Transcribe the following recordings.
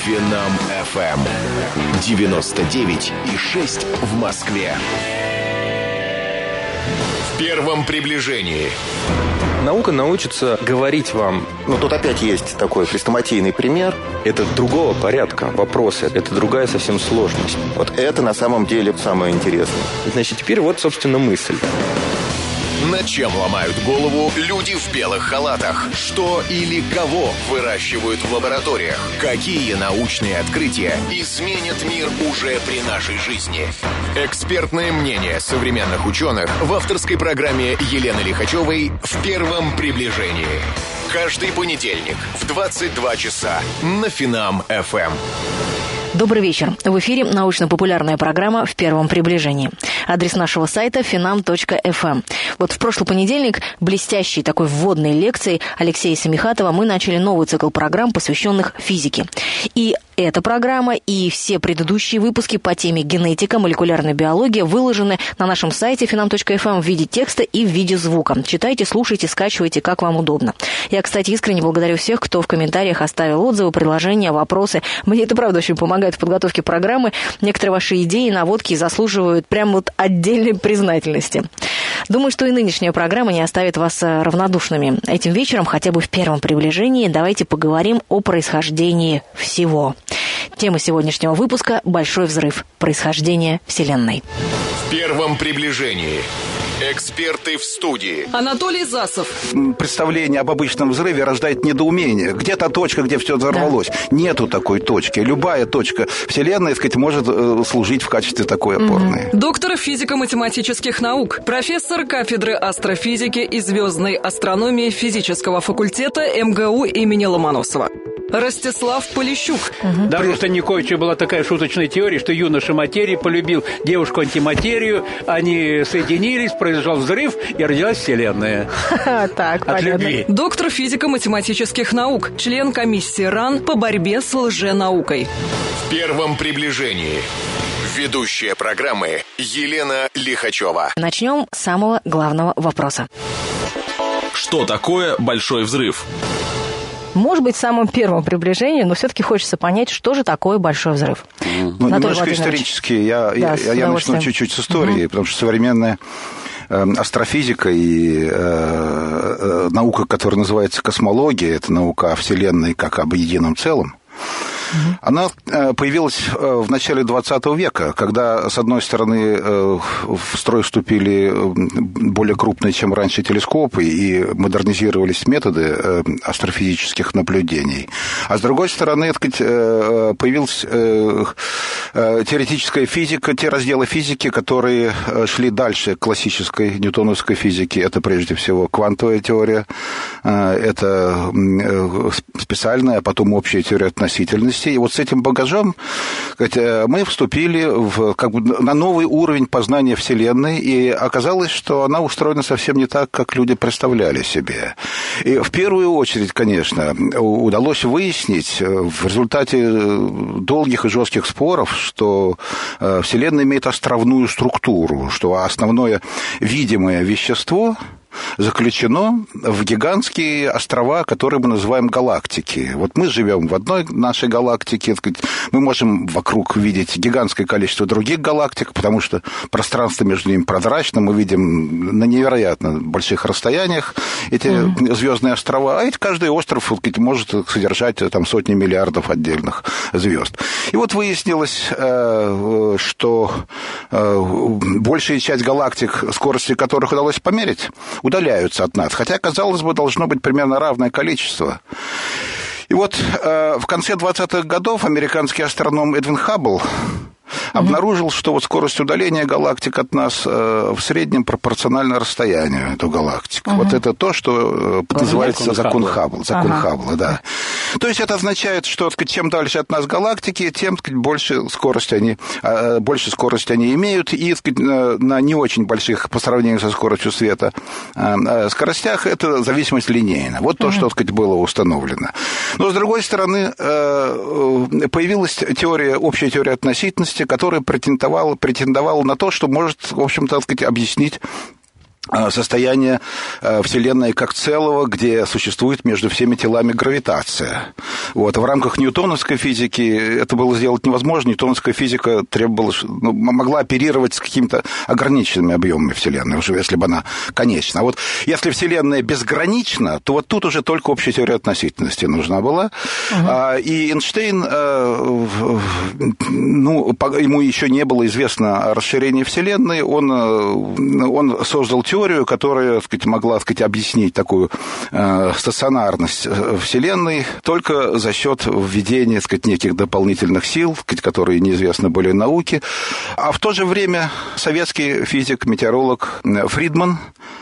Финам FM 99,6 в Москве. В первом приближении. Наука научится говорить вам. Но тут опять есть такой хрестоматийный пример. Это другого порядка вопросы. Это другая совсем сложность. Вот это на самом деле самое интересное. Значит, теперь вот, собственно, мысль. Над чем ломают голову люди в белых халатах? Что или кого выращивают в лабораториях? Какие научные открытия изменят мир уже при нашей жизни? Экспертное мнение современных ученых в авторской программе Елены Лихачевой «В первом приближении». Каждый понедельник в 22 часа на Финам FM. Добрый вечер. В эфире научно-популярная программа «В первом приближении». Адрес нашего сайта finam.fm. Вот в прошлый понедельник блестящей такой вводной лекцией Алексея Самихатова мы начали новый цикл программ, посвященных физике. И эта программа и все предыдущие выпуски по теме генетика, молекулярная биология выложены на нашем сайте finam.fm в виде текста и в виде звука. Читайте, слушайте, скачивайте, как вам удобно. Я, кстати, искренне благодарю всех, кто в комментариях оставил отзывы, предложения, вопросы. Мне это, правда, очень помогает в подготовке программы. Некоторые ваши идеи, наводки заслуживают прям вот отдельной признательности. Думаю, что и нынешняя программа не оставит вас равнодушными. Этим вечером, хотя бы в первом приближении, давайте поговорим о происхождении всего. Тема сегодняшнего выпуска – «Большой взрыв. Происхождение Вселенной». В первом приближении. Эксперты в студии. Анатолий Засов. Представление об обычном взрыве рождает недоумение. Где та точка, где все взорвалось? Да. Нету такой точки. Любая точка Вселенной, так сказать, может служить в качестве такой опорной. Доктор физико-математических наук, профессор кафедры астрофизики и звездной астрономии физического факультета МГУ имени Ломоносова. Ростислав Полищук. Даже у Станниковича была такая шуточная теория, что юноша материи полюбил девушку-антиматерию, они соединились, произошел взрыв, и родилась Вселенная. Так, от любви. Доктор физико-математических наук, член комиссии РАН по борьбе с лженаукой. В первом приближении. Ведущая программы Елена Лихачева. Начнем с самого главного вопроса. Что такое большой взрыв? Может быть, в самом первом приближении, но все-таки хочется понять, что же такое большой взрыв. Ну, немножко исторически. Я начну чуть-чуть с истории, потому что современная астрофизика и наука, которая называется космология, это наука о Вселенной как об едином целом, она появилась в начале 20 века, когда, с одной стороны, в строй вступили более крупные, чем раньше, телескопы, и модернизировались методы астрофизических наблюдений. А с другой стороны, появилась теоретическая физика, те разделы физики, которые шли дальше классической ньютоновской физики. Это, прежде всего, квантовая теория, это специальная, а потом общая теория относительности. И вот с этим багажом мы вступили на новый уровень познания Вселенной, и оказалось, что она устроена совсем не так, как люди представляли себе. И в первую очередь, конечно, удалось выяснить в результате долгих и жестких споров, что Вселенная имеет островную структуру, что основное видимое вещество заключено в гигантские острова, которые мы называем галактики. Вот мы живем в одной нашей галактике, мы можем вокруг видеть гигантское количество других галактик, потому что пространство между ними прозрачно, мы видим на невероятно больших расстояниях эти звездные острова, а ведь каждый остров может содержать там сотни миллиардов отдельных звезд. И вот выяснилось, что большая часть галактик, скорости которых удалось померить, удаляются от нас, хотя, казалось бы, должно быть примерно равное количество. И вот в конце 20-х годов американский астроном Эдвин Хаббл обнаружил, что вот скорость удаления галактик от нас в среднем пропорциональна расстоянию до галактик. Вот это то, что называется закон Хаббла. Закон Хаббла, да. То есть это означает, что чем дальше от нас галактики, тем больше скорость они имеют, и на не очень больших по сравнению со скоростью света скоростях эта зависимость линейна. Вот то, что было установлено. Но, с другой стороны, появилась общая теория относительности, которая претендовала на то, что может, в общем-то, объяснить состояние Вселенной как целого, где существует между всеми телами гравитация. Вот. В рамках ньютоновской физики это было сделать невозможно. Ньютоновская физика могла оперировать с какими-то ограниченными объемами Вселенной, уже если бы она конечна. А вот если Вселенная безгранична, то вот тут уже только общая теория относительности нужна была. И Эйнштейн, ему еще не было известно о расширении Вселенной, он создал теорию, которая, так сказать, могла, так сказать, объяснить такую стационарность Вселенной только за счет введения, так сказать, неких дополнительных сил, так сказать, которые неизвестны были науке. А в то же время советский физик, метеоролог Фридман,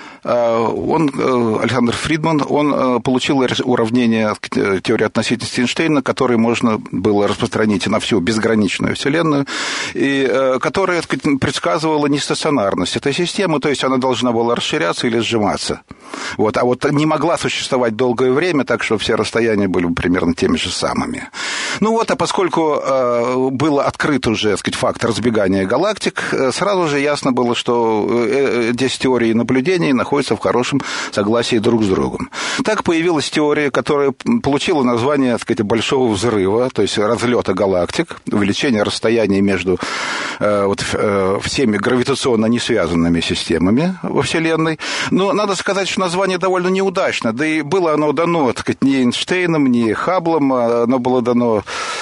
Александр Фридман, он получил уравнение теории относительности Эйнштейна, которое можно было распространить на всю безграничную Вселенную, и которая, так сказать, предсказывала нестационарность этой системы, то есть она должна была расширяться или сжиматься. Вот. А вот не могла существовать долгое время, так что все расстояния были примерно теми же самыми. А поскольку был открыт уже, так сказать, факт разбегания галактик, сразу же ясно было, что 10 теорий наблюдений находятся в хорошем согласии друг с другом. Так появилась теория, которая получила название, так сказать, большого взрыва, то есть разлета галактик, увеличения расстояний между всеми гравитационно несвязанными системами во Вселенной. Но надо сказать, что название довольно неудачно, да и было оно дано, так сказать, не Эйнштейном, не Хабблом, оно было дано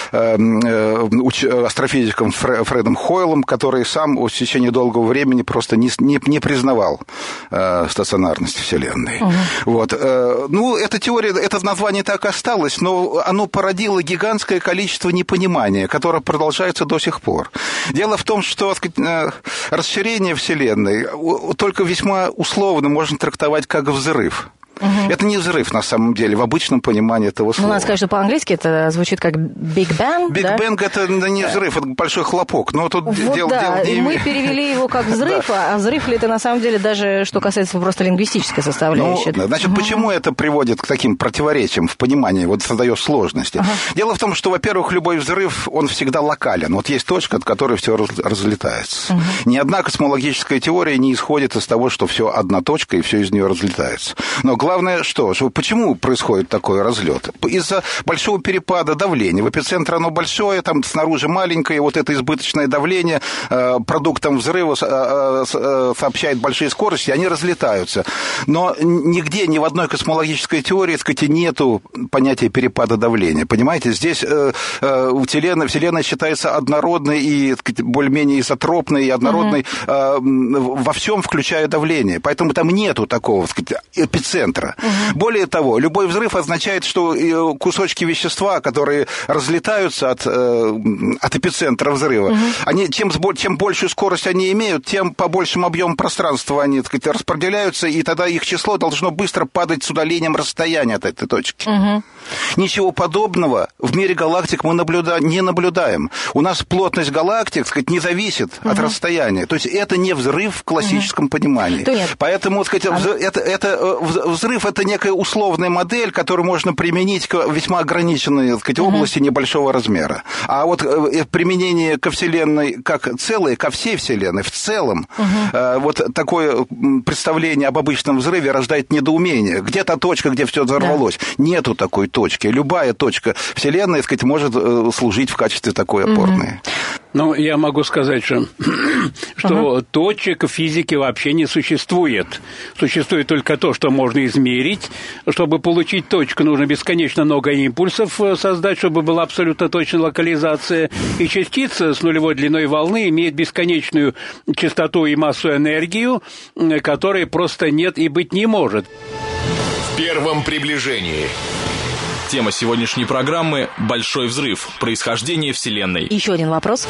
астрофизиком Фредом Хойлом, который сам в течение долгого времени просто не признавал стационарность Вселенной. Вот. Эта теория, это название так и осталось, но оно породило гигантское количество непонимания, которое продолжается до сих пор. Дело в том, что, так сказать, расширение Вселенной только весьма условно можно трактовать как взрыв. Это не взрыв, на самом деле, в обычном понимании этого слова. Надо сказать, что по-английски это звучит как Big Bang. Big Bang – это не взрыв, это большой хлопок. Но тут дело и мы перевели его как взрыв, а взрыв ли это на самом деле даже, что касается просто лингвистической составляющей? Значит, почему это приводит к таким противоречиям в понимании, создает сложности? Дело в том, что, во-первых, любой взрыв, он всегда локален. Вот есть точка, от которой все разлетается. Ни одна космологическая теория не исходит из того, что все одна точка, и все из нее разлетается. Но главное, что почему происходит такой разлет? Из-за большого перепада давления. В эпицентре оно большое, там снаружи маленькое, вот это избыточное давление продуктом взрыва сообщает большие скорости, они разлетаются. Но нигде, ни в одной космологической теории, так сказать, нету понятия перепада давления. Понимаете, здесь Вселенная считается однородной и, так сказать, более-менее изотропной и однородной во всем, включая давление. Поэтому там нету такого, так сказать, эпицентра. Более того, любой взрыв означает, что кусочки вещества, которые разлетаются от эпицентра взрыва, они, чем большую скорость они имеют, тем по большему объему пространства они, так сказать, распределяются, и тогда их число должно быстро падать с удалением расстояния от этой точки. Ничего подобного в мире галактик мы не наблюдаем. У нас плотность галактик, так сказать, не зависит от расстояния. То есть это не взрыв в классическом понимании. Поэтому, так сказать, взрыв – это некая условная модель, которую можно применить к весьма ограниченной, так сказать, области небольшого размера. А вот применение ко Вселенной как целой, ко всей Вселенной в целом, вот такое представление об обычном взрыве рождает недоумение. Где та точка, где все взорвалось? Нету такой точки. Любая точка Вселенной, так сказать, может служить в качестве такой опорной. Я могу сказать, что точек в физике вообще не существует. Существует только то, что можно измерить. Чтобы получить точку, нужно бесконечно много импульсов создать, чтобы была абсолютно точная локализация. И частица с нулевой длиной волны имеет бесконечную частоту и массу энергию, которой просто нет и быть не может. В первом приближении. Тема сегодняшней программы – «Большой взрыв. Происхождение Вселенной». Еще один вопрос.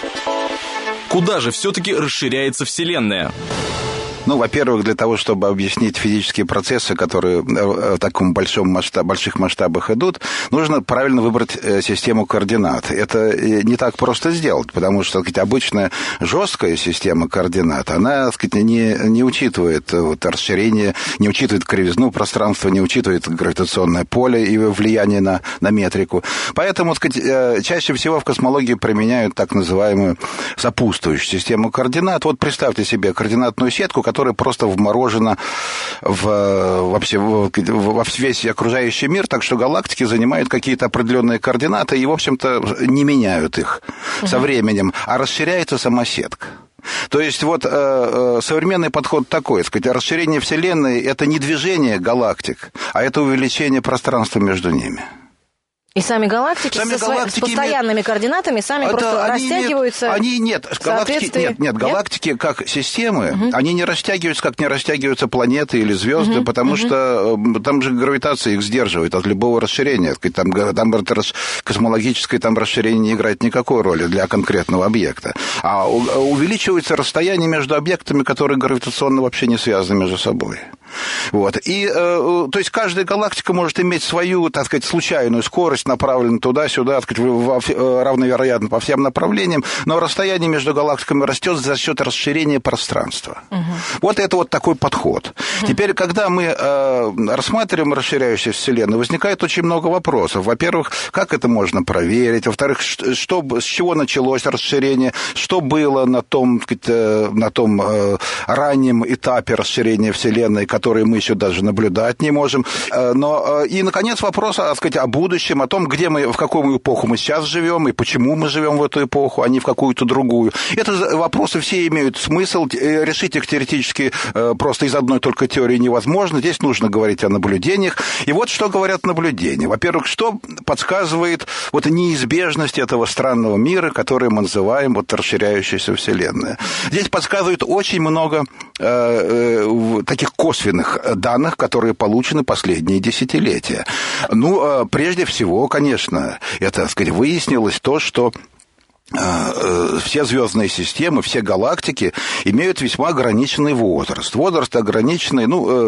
Куда же все-таки расширяется Вселенная? Во-первых, для того, чтобы объяснить физические процессы, которые в таком больших масштабах идут, нужно правильно выбрать систему координат. Это не так просто сделать, потому что, так сказать, обычная жесткая система координат, она, так сказать, не учитывает расширение, не учитывает кривизну пространства, не учитывает гравитационное поле и влияние на метрику. Поэтому, так сказать, чаще всего в космологии применяют так называемую сопутствующую систему координат. Вот представьте себе координатную сетку, которая которое просто вморожено вообще во весь окружающий мир, так что галактики занимают какие-то определенные координаты и, в общем-то, не меняют их со временем, а расширяется сама сетка. То есть вот современный подход такой, сказать, расширение Вселенной – это не движение галактик, а это увеличение пространства между ними. И сами галактики с постоянными координатами просто растягиваются? Галактики как системы, они не растягиваются, как не растягиваются планеты или звезды, потому что там же гравитация их сдерживает от любого расширения. Там космологическое расширение не играет никакой роли для конкретного объекта. А увеличивается расстояние между объектами, которые гравитационно вообще не связаны между собой. Вот. И, то есть, каждая галактика может иметь свою, так сказать, случайную скорость, направленную туда-сюда, так сказать, равновероятно по всем направлениям, но расстояние между галактиками растет за счет расширения пространства. Вот это вот такой подход. Теперь, когда мы рассматриваем расширяющуюся Вселенную, возникает очень много вопросов. Во-первых, как это можно проверить? Во-вторых, с чего началось расширение? Что было на том раннем этапе расширения Вселенной, которые мы еще даже наблюдать не можем. И, наконец, вопрос, так сказать, о будущем, о том, в какую эпоху мы сейчас живем, и почему мы живем в эту эпоху, а не в какую-то другую. Это вопросы все имеют смысл. Решить их теоретически просто из одной только теории невозможно. Здесь нужно говорить о наблюдениях. И вот что говорят наблюдения. Во-первых, что подсказывает неизбежность этого странного мира, который мы называем расширяющейся Вселенной. Здесь подсказывает очень много таких косвенных данных, которые получены последние десятилетия. Прежде всего, конечно, это, так сказать, выяснилось то, что все звездные системы, все галактики имеют весьма ограниченный возраст. Возраст ограниченный,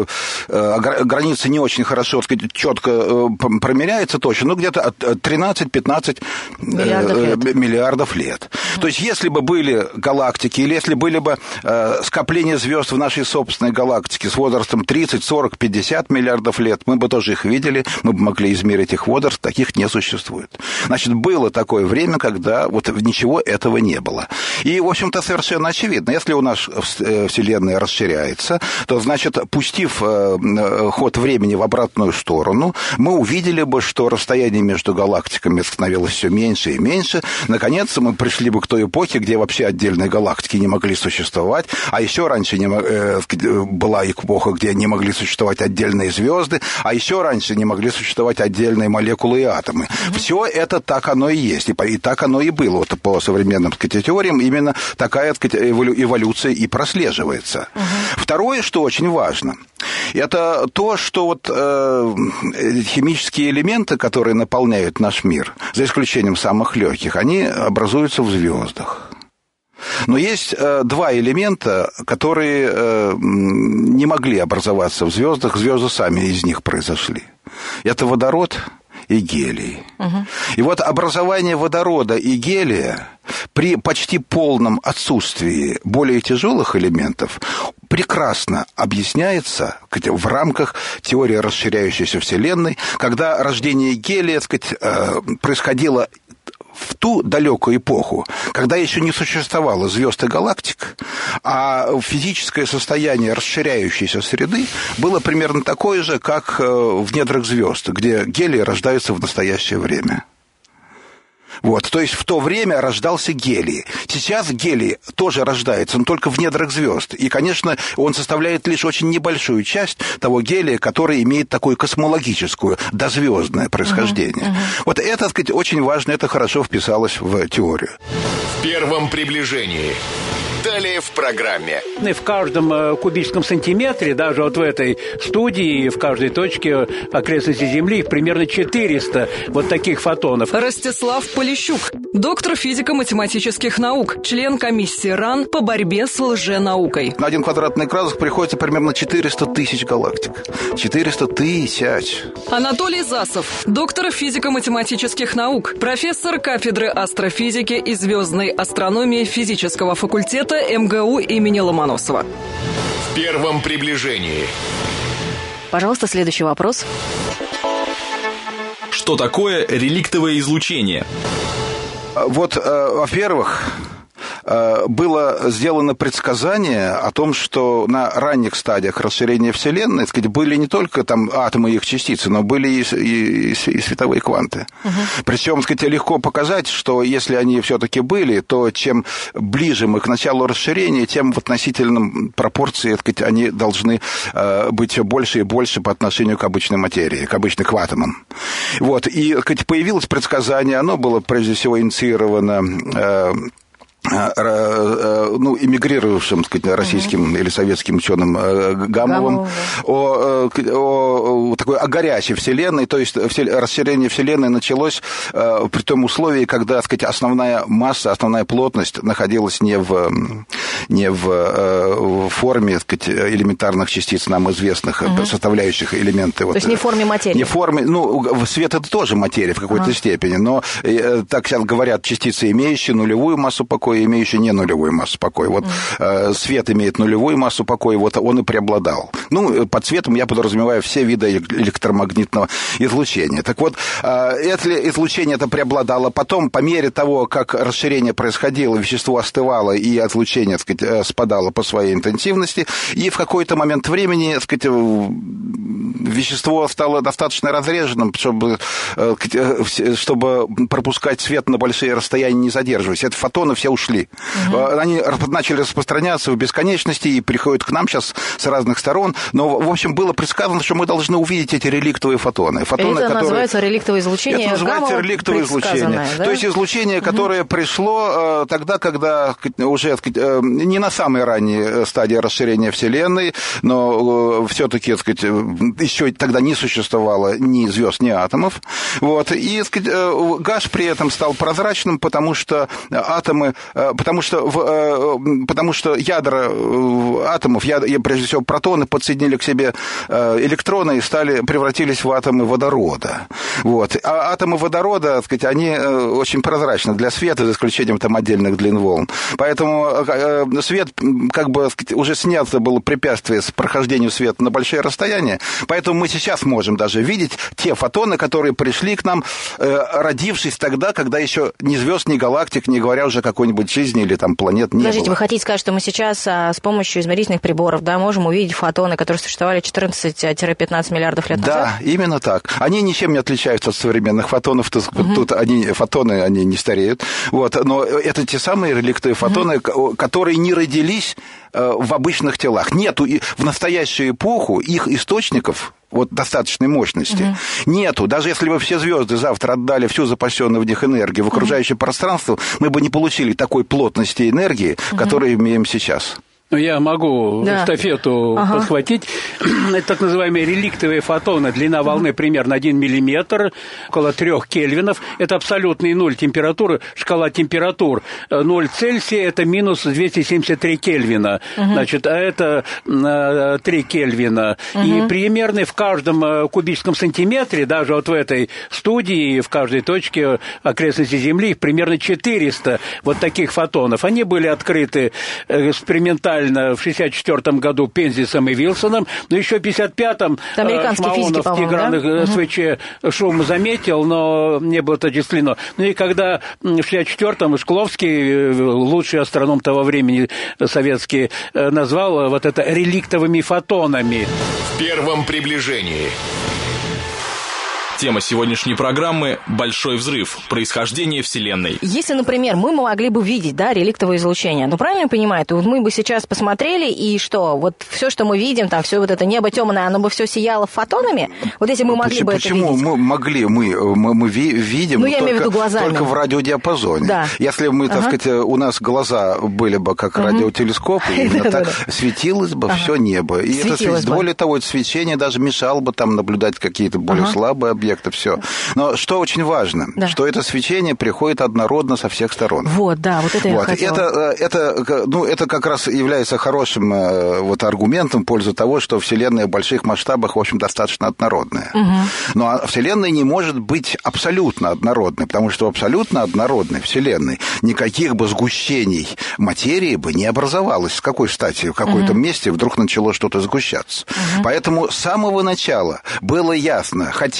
границы не очень хорошо, так сказать, четко промеряется точно, где-то от 13-15 миллиардов лет. То есть, если бы были галактики, или если были бы скопления звезд в нашей собственной галактике с возрастом 30, 40, 50 миллиардов лет, мы бы тоже их видели, мы бы могли измерить их возраст, таких не существует. Значит, было такое время, когда ничего этого не было. И, в общем-то, совершенно очевидно, если у нас Вселенная расширяется, то, значит, пустив ход времени в обратную сторону, мы увидели бы, что расстояние между галактиками становилось все меньше и меньше. Наконец, мы пришли бы к той эпохе, где вообще отдельные галактики не могли существовать, а еще раньше была эпоха, где не могли существовать отдельные звезды, а еще раньше не могли существовать отдельные молекулы и атомы. Все это так оно и есть, и так оно и было. По современным, так сказать, теориям именно такая, так сказать, эволюция и прослеживается. Второе, что очень важно, это то, что химические элементы, которые наполняют наш мир, за исключением самых легких, они образуются в звездах. Но есть два элемента, которые не могли образоваться в звездах, звезды сами из них произошли. Это водород и гелий. И образование водорода и гелия при почти полном отсутствии более тяжелых элементов прекрасно объясняется в рамках теории расширяющейся Вселенной, когда рождение гелия, так сказать, происходило в ту далекую эпоху, когда еще не существовало звезд и галактик, а физическое состояние расширяющейся среды было примерно такое же, как в недрах звезд, где гелии рождаются в настоящее время. То есть в то время рождался гелий. Сейчас гелий тоже рождается, но только в недрах звезд. И, конечно, он составляет лишь очень небольшую часть того гелия, который имеет такое космологическое, дозвездное происхождение. Это, так сказать, очень важно, это хорошо вписалось в теорию. В первом приближении. Далее в программе. В каждом кубическом сантиметре, даже в этой студии, в каждой точке окрестности Земли, их примерно 400 таких фотонов. Ростислав Полищук, доктор физико-математических наук, член комиссии РАН по борьбе с лженаукой. На 1 квадратный градус приходится примерно 400 тысяч галактик. 400 тысяч. Анатолий Засов, доктор физико-математических наук, профессор кафедры астрофизики и звездной астрономии физического факультета МГУ имени Ломоносова. В первом приближении. Пожалуйста, следующий вопрос. Что такое реликтовое излучение? Во-первых, было сделано предсказание о том, что на ранних стадиях расширения Вселенной, так сказать, были не только там атомы и их частицы, но были и световые кванты. Причем, так сказать, легко показать, что если они все-таки были, то чем ближе мы к началу расширения, тем в относительном пропорции, так сказать, они должны быть все больше и больше по отношению к обычной материи, к обычным атомам. Вот. И, так сказать, появилось предсказание, оно было прежде всего инициировано эмигрировавшим, так сказать, российским или советским ученым Гамовым о горячей Вселенной, то есть расширение Вселенной началось при том условии, когда, так сказать, основная масса, основная плотность находилась не в форме, так сказать, элементарных частиц, нам известных, составляющих элементы. То есть не в форме материи. Не в форме, свет это тоже материя в какой-то степени, но, так сейчас говорят, частицы, имеющие нулевую массу покоя, имеющие не нулевую массу покоя. Вот свет имеет нулевую массу покоя, вот он и преобладал. Под светом я подразумеваю все виды электромагнитного излучения. Так вот, это излучение это преобладало. Потом, по мере того, как расширение происходило, вещество остывало, и излучение, так сказать, спадало по своей интенсивности, и в какой-то момент времени, так сказать, вещество стало достаточно разреженным, чтобы пропускать свет на большие расстояния, не задерживаясь. Это фотоны все ушли. Они начали распространяться в бесконечности и приходят к нам сейчас с разных сторон. Но, в общем, было предсказано, что мы должны увидеть эти реликтовые фотоны. Это называется реликтовое излучение. Это называется реликтовое излучение. Да? То есть излучение, которое пришло тогда, когда уже не на самой ранней стадии расширения Вселенной, но все-таки, еще тогда не существовало ни звезд, ни атомов. Вот. И газ при этом стал прозрачным, потому что ядра атомов, прежде всего протоны, подсоединили к себе электроны и превратились в атомы водорода. Вот. А атомы водорода, так сказать, они очень прозрачны для света, за исключением там отдельных длин волн. Поэтому свет, как бы, уже снято было препятствие с прохождением света на большие расстояния, поэтому мы сейчас можем даже видеть те фотоны, которые пришли к нам, родившись тогда, когда еще ни звезд, ни галактик, не говоря уже о какой-нибудь жизни или там планет не Подождите, было. Вы хотите сказать, что мы сейчас с помощью измерительных приборов, да, можем увидеть фотоны, которые существовали 14-15 миллиардов лет назад? Да, именно так. Они ничем не отличаются от современных фотонов. Тут фотоны, они не стареют. Вот. Но это те самые реликтовые фотоны, которые не родились в обычных телах. Нету в настоящую эпоху их источников достаточной мощности. Нету. Даже если бы все звезды завтра отдали всю запасенную в них энергию в окружающее пространство, мы бы не получили такой плотности энергии, которую имеем сейчас. Я могу эстафету подхватить. Это так называемые реликтовые фотоны. Длина волны примерно 1 миллиметр, около 3 кельвинов. Это абсолютный нуль температуры, шкала температур. 0 Цельсия – это минус 273 кельвина. Значит, а это 3 кельвина. И примерно в каждом кубическом сантиметре, даже вот в этой студии, в каждой точке окрестности Земли, примерно 400 вот таких фотонов. Они были открыты экспериментально в 1964 году Пензисом и Вилсоном, но еще в 1955-м Шмаонов в Тигранах СВЧ шум заметил, но не было отчислено. Ну и когда в 1964-м Шкловский, лучший астроном того времени советский, назвал вот это реликтовыми фотонами. В первом приближении. Тема сегодняшней программы – «Большой взрыв. Происхождение Вселенной». Если, например, мы могли бы видеть, реликтовое излучение, правильно я понимаю, то мы бы сейчас посмотрели, и что, вот все, что мы видим, там все вот это небо темное, оно бы все сияло фотонами? Вот если мы могли бы это видеть. Почему мы могли? Мы видим я имею в виду глазами. Только в радиодиапазоне. Да. Если мы, так сказать, у нас глаза были бы как радиотелескопы, именно так светилось бы все небо. И это, более того, это свечение даже мешало бы там наблюдать какие-то более слабые объекты. Все. Но что очень важно, что это свечение приходит однородно со всех сторон. Вот это я хотела. Это как раз является хорошим аргументом в пользу того, что Вселенная в больших масштабах, в общем, достаточно однородная. Но Вселенная не может быть абсолютно однородной, потому что в абсолютно однородной Вселенной никаких бы сгущений материи бы не образовалось. С какой стати в каком-то месте вдруг начало что-то сгущаться? Поэтому с самого начала было ясно, хотим мы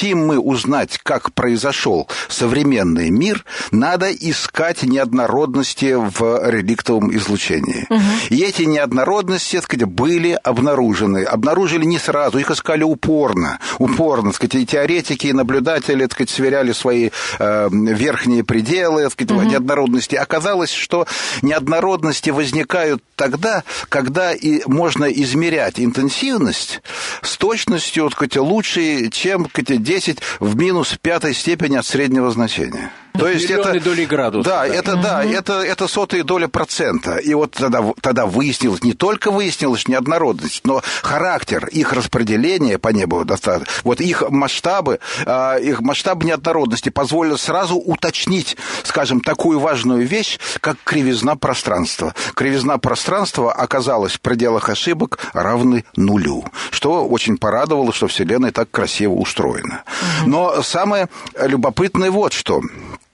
узнать, как произошел современный мир, надо искать неоднородности в реликтовом излучении. И эти неоднородности, так сказать, были обнаружены. Обнаружили не сразу, их искали упорно. Так сказать, и теоретики, и наблюдатели, так сказать, сверяли свои верхние пределы, так сказать, неоднородности. Оказалось, что неоднородности возникают тогда, когда и можно измерять интенсивность с точностью, так сказать, лучше, чем, так сказать, 10 в минус пятой степени от среднего значения. То есть миллионы доли градуса. Да, это сотые доли процента. И вот тогда выяснилось, не только выяснилась неоднородность, но характер их распределения по небу, вот их масштабы неоднородности позволили сразу уточнить, скажем, такую важную вещь, как кривизна пространства. Кривизна пространства оказалась в пределах ошибок равной нулю, что очень порадовало, что Вселенная так красиво устроена. Но самое любопытное вот что,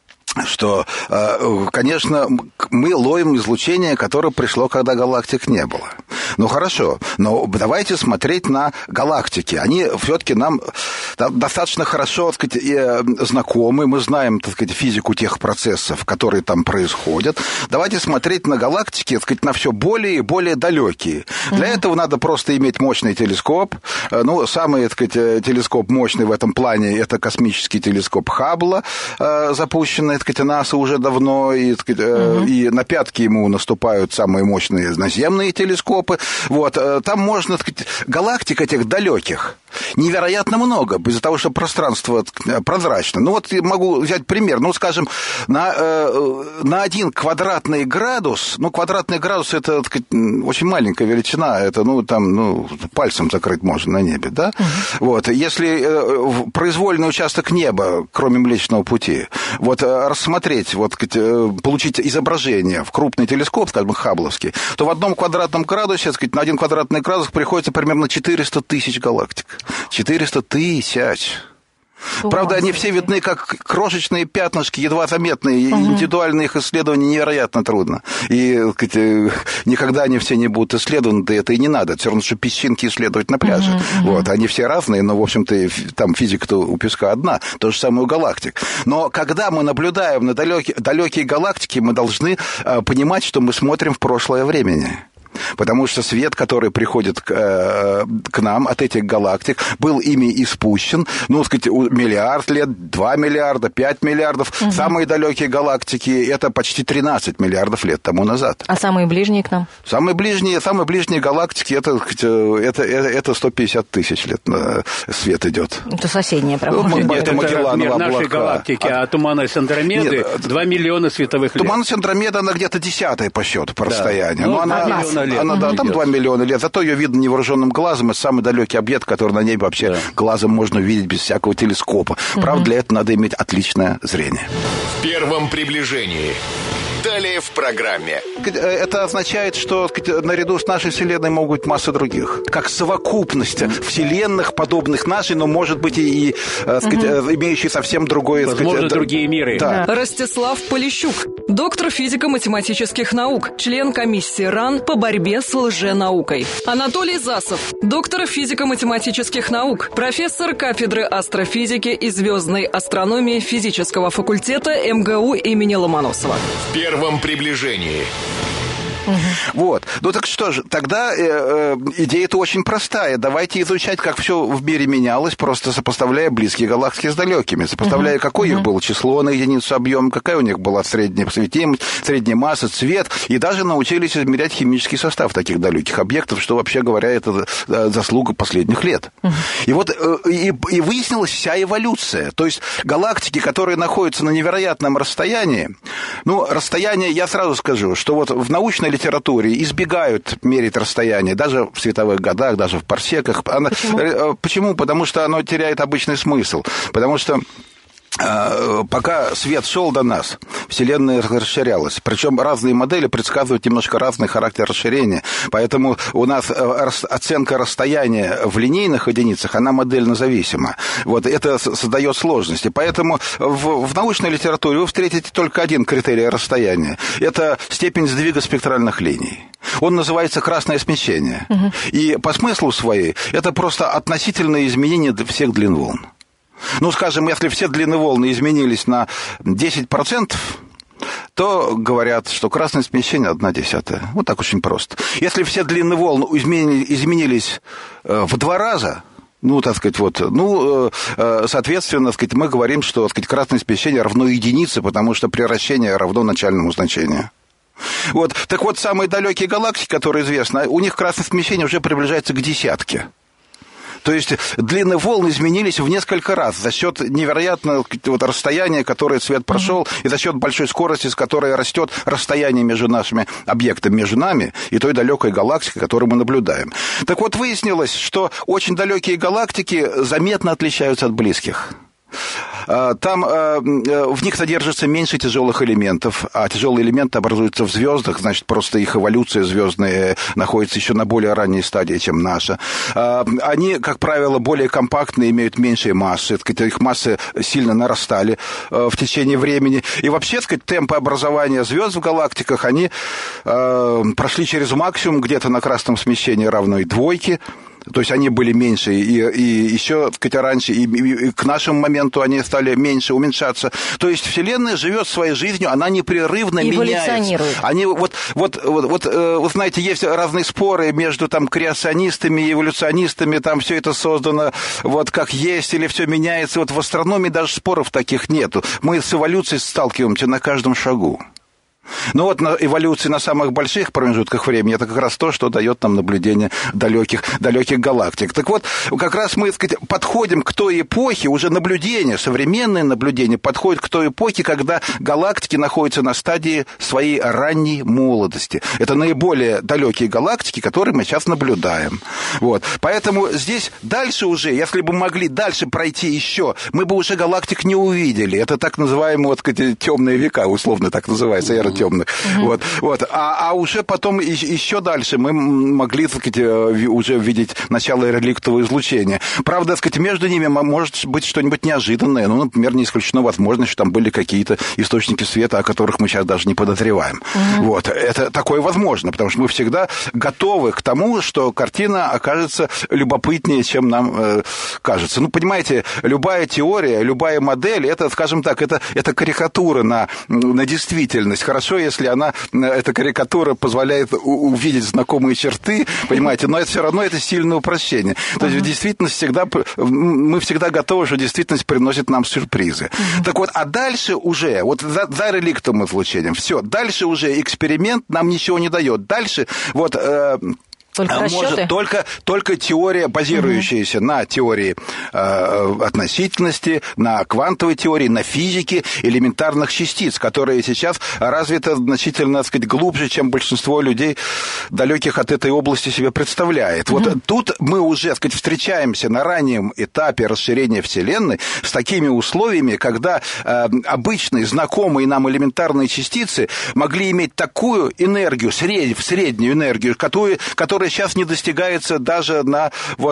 конечно, мы ловим излучение, которое пришло, когда галактик не было. Ну, хорошо, но давайте смотреть на галактики. Они все-таки нам достаточно хорошо, так сказать, знакомы. Мы знаем, так сказать, физику тех процессов, которые там происходят. Давайте смотреть на галактики, так сказать, на все более и более далекие. Для этого надо просто иметь мощный телескоп. Ну, самый, так сказать, телескоп мощный в этом плане – это космический телескоп Хаббла, запущенный, так сказать, НАСА уже давно, и на пятки ему наступают самые мощные наземные телескопы. Вот, там можно, так сказать, галактик этих далеких невероятно много, из-за того, что пространство прозрачно. Ну, вот я могу взять пример. Ну, скажем, на 1 квадратный градус, квадратный градус – это, так сказать, очень маленькая величина, это, пальцем закрыть можно на небе, да? Вот, если произвольный участок неба, кроме Млечного Пути, вот, рассмотреть, вот, получить изображение в крупный телескоп, скажем, хаббловский, то в 1 квадратном градусе, так сказать, на 1 квадратный градус приходится примерно 400 тысяч галактик. 400 тысяч. Правда, они все видны как крошечные пятнышки, едва заметные, и индивидуальные их исследования невероятно трудно. И, так сказать, никогда они все не будут исследованы, да это и не надо. Все равно, что песчинки исследовать на пляже. Вот, они все разные, но, в общем-то, там физика-то у песка одна, то же самое у галактик. Но когда мы наблюдаем на далекие галактики, мы должны понимать, что мы смотрим в прошлое времени. Потому что свет, который приходит к нам от этих галактик, был ими испущен, сказать, миллиард лет, 2 миллиарда, 5 миллиардов. Самые далекие галактики – это почти 13 миллиардов лет тому назад. А самые ближние к нам? Самые ближние галактики – это 150 тысяч лет свет идет. Это соседняя, правда? Это размер нашей галактики, а туманность Андромеды – 2 миллиона световых лет. Туманность Андромеды, она где-то 10-я по счету по расстоянию. Но она... Она, там 2 миллиона лет. Зато ее видно невооруженным глазом. Это самый далекий объект, который на небе вообще глазом можно увидеть без всякого телескопа. Правда, для этого надо иметь отличное зрение. В первом приближении. Далее в программе. Это означает, что наряду с нашей Вселенной могут быть масса других. Как совокупность вселенных, подобных нашей, но, может быть, и имеющие совсем другое... Возможно, другие миры. Да. Ростислав Полищук, доктор физико-математических наук, член комиссии РАН по борьбе с лженаукой. Анатолий Засов, доктор физико-математических наук, профессор кафедры астрофизики и звездной астрономии физического факультета МГУ имени Ломоносова. В первом приближении. Вот. Ну так что же, тогда идея-то очень простая. Давайте изучать, как все в мире менялось, просто сопоставляя близкие галактики с далекими, сопоставляя, какое их было число на единицу объема, какая у них была средняя светимость, средняя масса, цвет, и даже научились измерять химический состав таких далеких объектов, что, вообще говоря, это заслуга последних лет. И вот и выяснилась вся эволюция. То есть галактики, которые находятся на невероятном расстоянии, расстояние, я сразу скажу, что вот в научной литературе избегают мерить расстояние, даже в световых годах, даже в парсеках. Почему? Потому что оно теряет обычный смысл. Потому что пока свет шел до нас, Вселенная расширялась. Причем разные модели предсказывают немножко разный характер расширения. Поэтому у нас оценка расстояния в линейных единицах, она модельно зависима. Вот это создает сложности. Поэтому в научной литературе вы встретите только один критерий расстояния. Это степень сдвига спектральных линий. Он называется красное смещение. И по смыслу своей это просто относительное изменение всех длин волн. Ну, скажем, если все длины волны изменились на 10%, то говорят, что красное смещение 1/10. Вот так очень просто. Если все длины волн изменились в 2 раза, соответственно, мы говорим, что, красное смещение равно единице, потому что превращение равно начальному значению. Вот. Так вот, самые далекие галактики, которые известны, у них красное смещение уже приближается к 10. То есть длины волн изменились в несколько раз за счет невероятного расстояния, которое свет прошел, и за счет большой скорости, с которой растет расстояние между нашими объектами, между нами и той далекой галактикой, которую мы наблюдаем. Так вот, выяснилось, что очень далекие галактики заметно отличаются от близких. Там в них содержится меньше тяжелых элементов, а тяжелые элементы образуются в звездах, значит, просто их эволюция звездная находится еще на более ранней стадии, чем наша. Они, как правило, более компактные, имеют меньшие массы, их массы сильно нарастали в течение времени. И вообще, темпы образования звезд в галактиках, они прошли через максимум где-то на красном смещении равной 2. То есть они были меньше, и еще, раньше, и к нашему моменту они стали меньше уменьшаться. То есть Вселенная живет своей жизнью, она непрерывно меняется. Они вы знаете, есть разные споры между креационистами и эволюционистами, там все это создано как есть, или все меняется. В астрономии даже споров таких нету. Мы с эволюцией сталкиваемся на каждом шагу. Но на эволюции на самых больших промежутках времени это как раз то, что дает нам наблюдение далеких галактик. Так вот, как раз мы, подходим к той эпохе, уже наблюдение, современное наблюдение подходит к той эпохе, когда галактики находятся на стадии своей ранней молодости. Это наиболее далекие галактики, которые мы сейчас наблюдаем. Вот. Поэтому здесь дальше уже, если бы могли дальше пройти еще, мы бы уже галактик не увидели. Это так называемые темные века, условно так называется, эра темных. А уже потом еще дальше мы могли, уже видеть начало реликтового излучения. Правда, между ними может быть что-нибудь неожиданное. Например, не исключена возможность, что там были какие-то источники света, о которых мы сейчас даже не подозреваем. Это такое возможно, потому что мы всегда готовы к тому, что картина окажется любопытнее, чем нам кажется. Понимаете, любая теория, любая модель, это, скажем так, это карикатура на действительность. Хорошо, если эта карикатура позволяет увидеть знакомые черты, понимаете, но это все равно это сильное упрощение. То есть в действительности мы всегда готовы, что действительность приносит нам сюрпризы. Так вот, а дальше уже, за реликтовым излучением, все, дальше уже эксперимент нам ничего не дает. Дальше может только теория, базирующаяся на теории относительности, на квантовой теории, на физике элементарных частиц, которая сейчас развита значительно, глубже, чем большинство людей, далеких от этой области, себе представляет. Тут мы уже, встречаемся на раннем этапе расширения Вселенной с такими условиями, когда обычные, знакомые нам элементарные частицы могли иметь такую энергию, среднюю энергию, которая сейчас не достигается даже на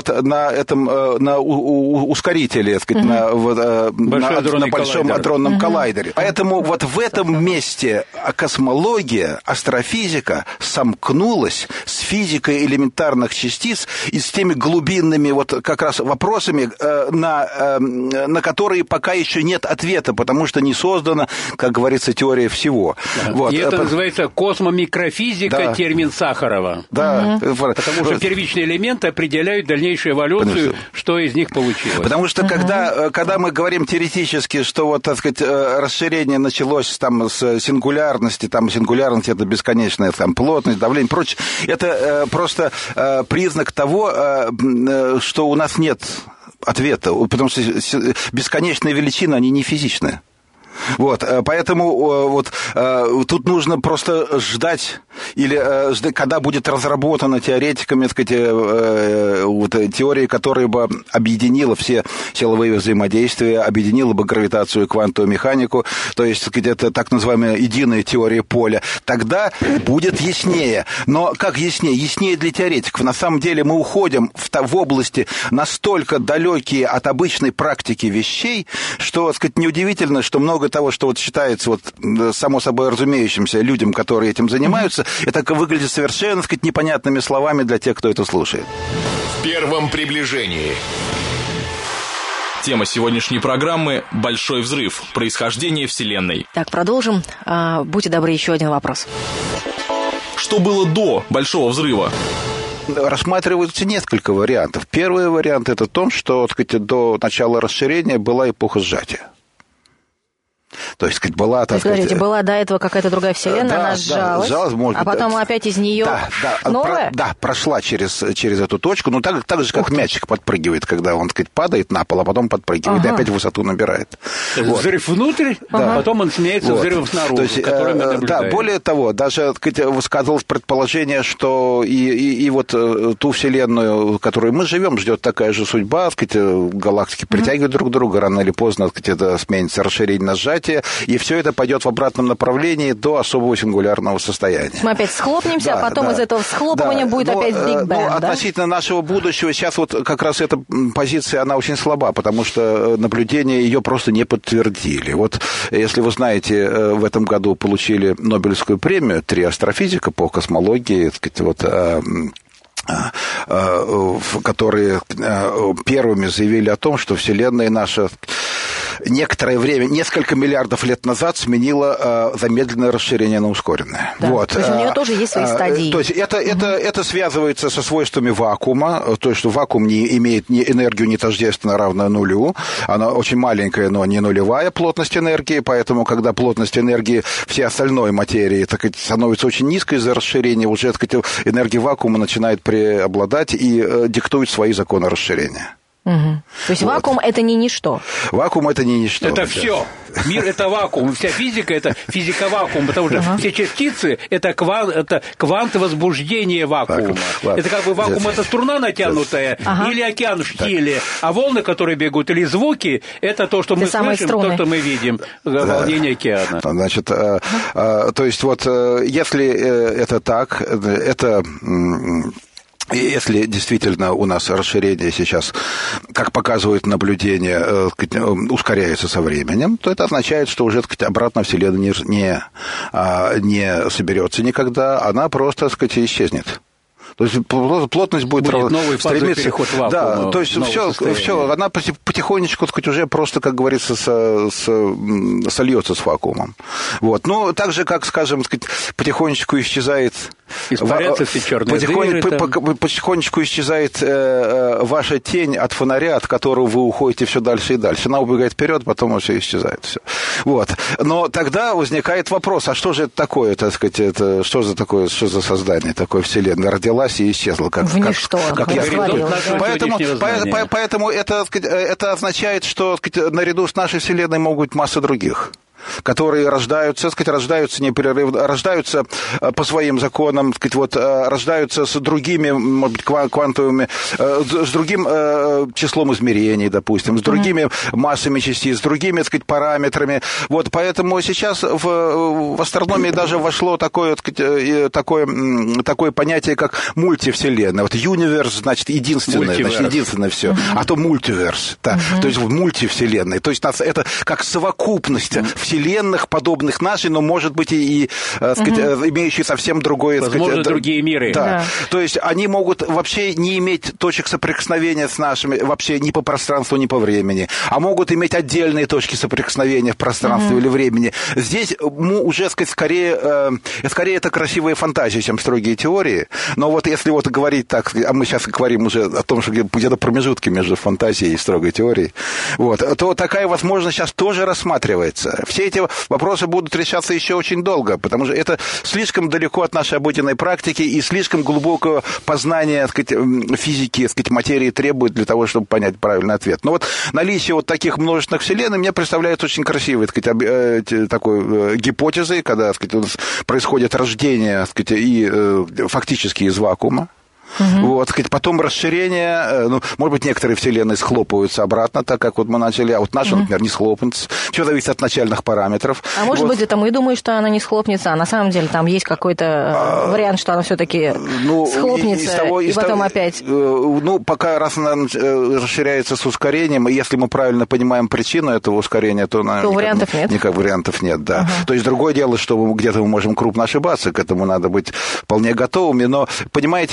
ускорителе, на большом адронном коллайдере. Поэтому в этом месте космология, астрофизика сомкнулась с физикой элементарных частиц и с теми глубинными как раз вопросами, на которые пока еще нет ответа, потому что не создана, как говорится, теория всего. И это называется космомикрофизика, термин Сахарова. Да. Потому что первичные элементы определяют дальнейшую эволюцию, что из них получилось. Потому что когда мы говорим теоретически, что расширение началось с сингулярности, сингулярность это бесконечная плотность, давление и прочее, это просто признак того, что у нас нет ответа, потому что бесконечные величины, они не физичные. Поэтому тут нужно просто ждать, или когда будет разработана теоретиками, теория, которая бы объединила все силовые взаимодействия, объединила бы гравитацию и квантовую механику, то есть это так называемая единая теория поля, тогда будет яснее. Но как яснее? Яснее для теоретиков. На самом деле мы уходим в области настолько далекие от обычной практики вещей, что, неудивительно, что много того, что считается само собой разумеющимся людям, которые этим занимаются, это выглядит совершенно, непонятными словами для тех, кто это слушает. В первом приближении. Тема сегодняшней программы – «Большой взрыв. Происхождение Вселенной». Так, продолжим. Будьте добры, еще один вопрос. Что было до Большого взрыва? Рассматриваются несколько вариантов. Первый вариант – это то, что, так сказать, до начала расширения была эпоха сжатия. То есть, была... Так сказать, говорите, была до этого какая-то другая вселенная, она сжалась, может, а потом опять из нее новая? Прошла через эту точку, ну, так же, как мячик подпрыгивает, когда он, так сказать, падает на пол, а потом подпрыгивает и опять высоту набирает. Взрыв внутрь, потом он сменяется взрывом снаружи, который мы наблюдаем. Да, более того, даже, так сказать, высказывалось предположение, что и вот ту вселенную, в которой мы живем, ждет такая же судьба, так сказать, галактики притягивают друг друга, рано или поздно, так сказать, это сменится расширение на сжатие, и все это пойдет в обратном направлении до особого сингулярного состояния. Мы опять схлопнемся, а потом из этого схлопывания будет опять Биг Бэнг, относительно нашего будущего, сейчас вот как раз эта позиция, она очень слаба, потому что наблюдения ее просто не подтвердили. Вот если вы знаете, в этом году получили Нобелевскую премию 3 астрофизика по космологии, так сказать, которые первыми заявили о том, что Вселенная наша некоторое время, несколько миллиардов лет назад сменила замедленное расширение на ускоренное. Да. Вот. То есть у нее тоже есть свои стадии. То есть это связывается со свойствами вакуума, то есть что вакуум не имеет энергию не тождественно равную нулю, она очень маленькая, но не нулевая плотность энергии, поэтому когда плотность энергии всей остальной материи, так сказать, становится очень низкой из-за расширения, уже, так сказать, энергия вакуума начинает преобладать и диктует свои законы расширения. То есть вакуум – это не ничто? Вакуум – это не ничто. Это все. Мир – это вакуум. Вся физика – это физика вакуума, потому что все частицы – это квант возбуждения вакуума. Это как бы вакуум – это струна натянутая или океан в штиле, а волны, которые бегут, или звуки – это то, что мы слышим, то, что мы видим, волнение океана. Значит, то есть вот если это так, это... Если действительно у нас расширение сейчас, как показывают наблюдения, ускоряется со временем, то это означает, что уже, так сказать, обратно Вселенная не соберется никогда, она просто, так сказать, исчезнет. То есть плотность будет стремиться. Переход вакуума, да, то есть все, она потихонечку, так сказать, уже просто, как говорится, сольется с вакуумом. Вот. Ну, так же, как, скажем, так сказать, потихонечку исчезает... Испаряются все черные дыры. Потихонечку исчезает ваша тень от фонаря, от которого вы уходите все дальше и дальше. Она убегает вперед, потом все исчезает. Все. Вот. Но тогда возникает вопрос, а что же это такое, так сказать, это, что за создание такое Вселенной? Родилась и исчезла. Как я говорил. Поэтому это означает, что, так сказать, наряду с нашей Вселенной могут быть масса других, которые рождаются непрерывно, рождаются по своим законам, так сказать, рождаются с другими, может быть, квантовыми, с другим числом измерений, допустим, с другими массами частиц, с другими, так сказать, параметрами. Вот, поэтому сейчас в астрономии даже вошло такое понятие, как мультивселенная. Вот universe, значит, единственное все, а то мультиверс, да, то есть мультивселенная. То есть это как совокупность вселенных, подобных нашей, но, может быть, и сказать, имеющие совсем другое... Возможно, сказать, другие миры. Да. То есть они могут вообще не иметь точек соприкосновения с нашими, вообще ни по пространству, ни по времени, а могут иметь отдельные точки соприкосновения в пространстве или времени. Здесь уже, сказать, скорее это красивые фантазии, чем строгие теории, но вот если вот говорить так, а мы сейчас говорим уже о том, что где-то промежутки между фантазией и строгой теорией, вот, то такая возможность сейчас тоже рассматривается. Все эти вопросы будут решаться еще очень долго, потому что это слишком далеко от нашей обыденной практики и слишком глубокого познания, так сказать, физики, так сказать, материи требует для того, чтобы понять правильный ответ. Но вот наличие вот таких множественных вселенных мне представляется очень красивой, так сказать, такой гипотезой, когда, так сказать, у нас происходит рождение, так сказать, и фактически из вакуума. Вот, потом расширение, может быть, некоторые вселенные схлопываются обратно, так как вот мы начали, а вот наша, например, не схлопнется. Все зависит от начальных параметров. А может быть, это мы думаем, что она не схлопнется, а на самом деле там есть какой-то вариант, что она все-таки схлопнется, и потом опять... пока раз она расширяется с ускорением, и если мы правильно понимаем причину этого ускорения, то вариантов нет. Никак вариантов нет, да. То есть другое дело, что где-то мы можем крупно ошибаться, к этому надо быть вполне готовыми, но, понимаете, так сказать,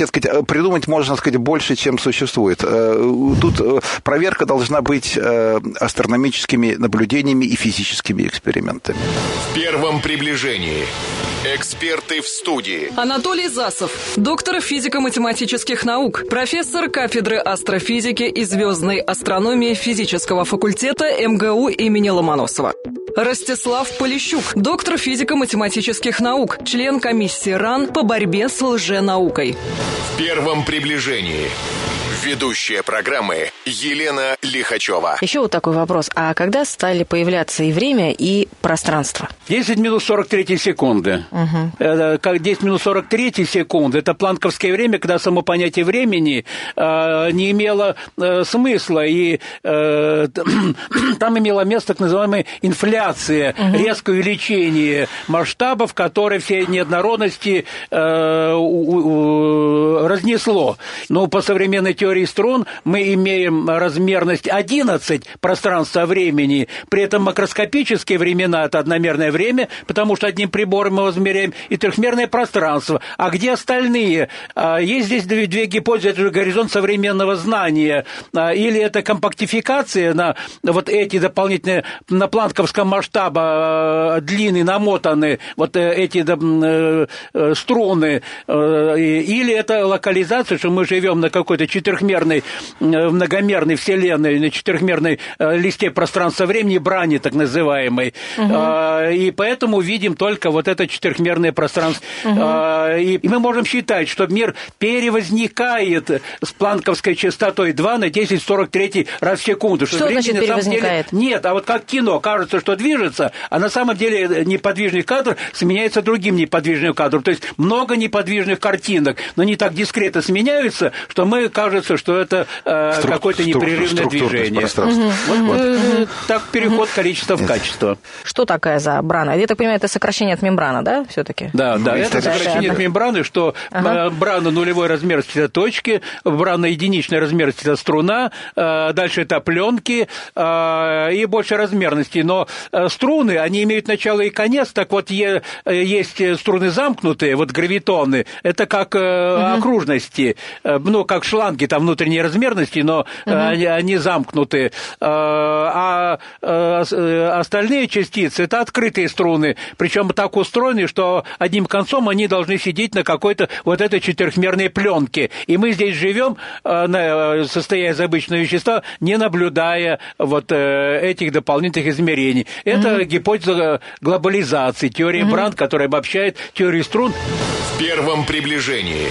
придумать можно, сказать, больше, чем существует. Тут проверка должна быть астрономическими наблюдениями и физическими экспериментами. В первом приближении. Эксперты в студии. Анатолий Засов, доктор физико-математических наук, профессор кафедры астрофизики и звездной астрономии физического факультета МГУ имени Ломоносова. Ростислав Полищук, доктор физико-математических наук, член комиссии РАН по борьбе с лженаукой. В первом приближении. Ведущая программы Елена Лихачева. Еще вот такой вопрос. А когда стали появляться и время, и пространство? 10 минут 43 секунды. 10 минут 43 секунды – это планковское время, когда само понятие времени не имело смысла. И там имела место так называемая инфляция, резкое увеличение масштабов, которые все неоднородности разнесло. Но по современной теории струн мы имеем размерность 11 пространства времени, при этом макроскопические времена – это одномерное время, потому что одним прибором мы измеряем, и трехмерное пространство. А где остальные? Есть здесь две гипотезы, это же горизонт современного знания. Или это компактификация на вот эти дополнительные, на планковском масштабе длины намотаны вот эти струны, или это локализация, что мы живем на какой-то четырехмерной, многомерной вселенной, на четырехмерной листе пространства-времени, брани так называемой. И поэтому видим только вот это четырехмерное пространство. И мы можем считать, что мир перевозникает с планковской частотой 2 на 1043 раз в секунду. Что значит перевозникает? Нет, а вот как кино, кажется, что движется, а на самом деле неподвижный кадр сменяется другим неподвижным кадром. То есть много неподвижных картинок, но не так дискретно сменяются, что мы кажется, что это какое-то непрерывное движение. Так переход количества в качество. Что такая за брана? Я так понимаю, это сокращение от мембрана, да, все-таки? Да, это сокращение от мембраны, что брана нулевой размерности – это точки, брана единичной размерности – это струна, дальше это пленки и больше размерности. Но струны, они имеют начало и конец, так вот есть струны замкнутые, вот гравитоны, это как окружности, ну, как шланги, там внутренней размерности, но они замкнуты. А остальные частицы – это открытые струны, причем так устроены, что одним концом они должны сидеть на какой-то вот этой четырехмерной пленке. И мы здесь живем, состоя из обычного вещества, не наблюдая вот этих дополнительных измерений. Это гипотеза глобализации, теория Бранд, которая обобщает теорию струн. В первом приближении.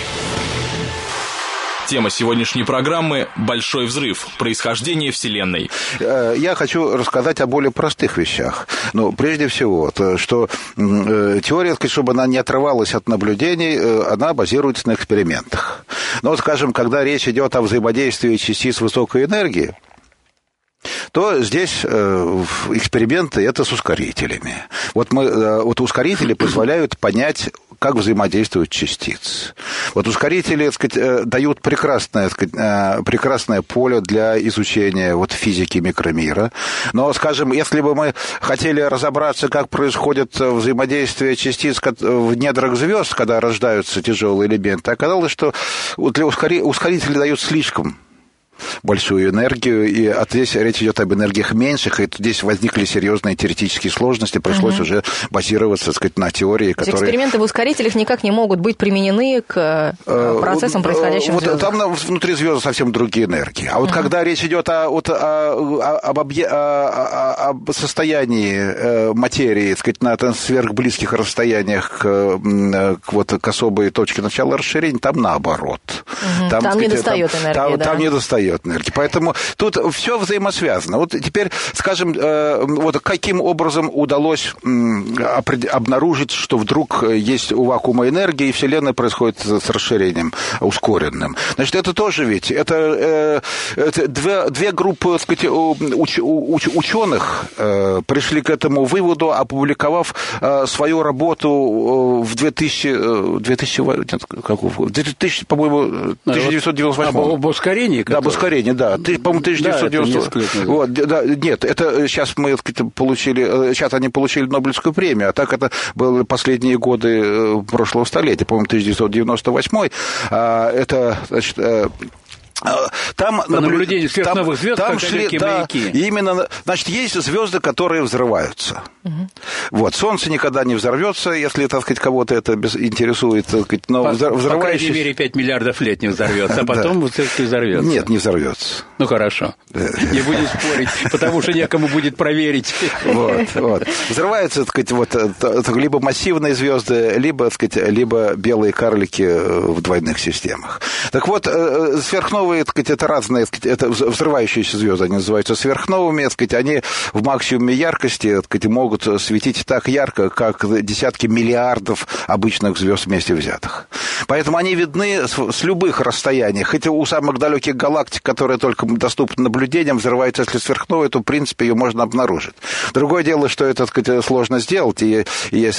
Тема сегодняшней программы – «Большой взрыв. Происхождение Вселенной». Я хочу рассказать о более простых вещах. Ну, прежде всего, что теория, чтобы она не отрывалась от наблюдений, она базируется на экспериментах. Но, вот, скажем, когда речь идет о взаимодействии частиц высокой энергии, то здесь эксперименты это с ускорителями. Вот ускорители позволяют понять, как взаимодействуют частицы. Вот ускорители, так сказать, дают прекрасное поле для изучения вот физики микромира. Но, скажем, если бы мы хотели разобраться, как происходит взаимодействие частиц в недрах звезд, когда рождаются тяжелые элементы, оказалось, что ускорители дают слишком большую энергию, и здесь речь идет об энергиях меньших, и здесь возникли серьезные теоретические сложности, пришлось уже базироваться, так сказать, на теории, которые... Эксперименты в ускорителях никак не могут быть применены к процессам, происходящим в звездах. Там внутри звезд совсем другие энергии. А вот когда речь идет об состоянии материи, так сказать, на сверхблизких расстояниях к особой точке начала расширения, там наоборот. Там недостает энергии, Там недостает энергии. Поэтому тут все взаимосвязано. Вот теперь, скажем, вот каким образом удалось обнаружить, что вдруг есть у вакуума энергия, и Вселенная происходит с расширением ускоренным. Значит, это тоже ведь, это две группы, так сказать, ученых пришли к этому выводу, опубликовав свою работу в 1998 об ускорении? Да, об ускорение, да. По-моему, 1990... Вот, да, нет, это сейчас мы получили... Сейчас они получили Нобелевскую премию, а так это были последние годы прошлого столетия. По-моему, 1998. Это, значит... Там наблюдение сверхновых звезд, там шли, да, именно, значит, есть звезды, которые взрываются. Вот, Солнце никогда не взорвется, если, так сказать, кого-то это интересует, так сказать, но взрывающийся... По крайней мере, 5 миллиардов лет не взорвется, а потом все-таки взорвется. Нет, не взорвется. Ну, хорошо. Не будем спорить, потому что некому будет проверить. Вот. Взрываются, так сказать, вот, либо массивные звезды, либо, так сказать, либо белые карлики в двойных системах. Так вот, сверхновые, так сказать, это разные, так сказать, это взрывающиеся звезды, они называются сверхновыми, так сказать, они в максимуме яркости, так сказать, могут светить так ярко, как десятки миллиардов обычных звезд вместе взятых. Поэтому они видны с любых расстояний. Хотя у самых далеких галактик, которые только доступны наблюдениям, взрывается, если сверхновая, то, в принципе, ее можно обнаружить. Другое дело, что это, так сказать, сложно сделать, и есть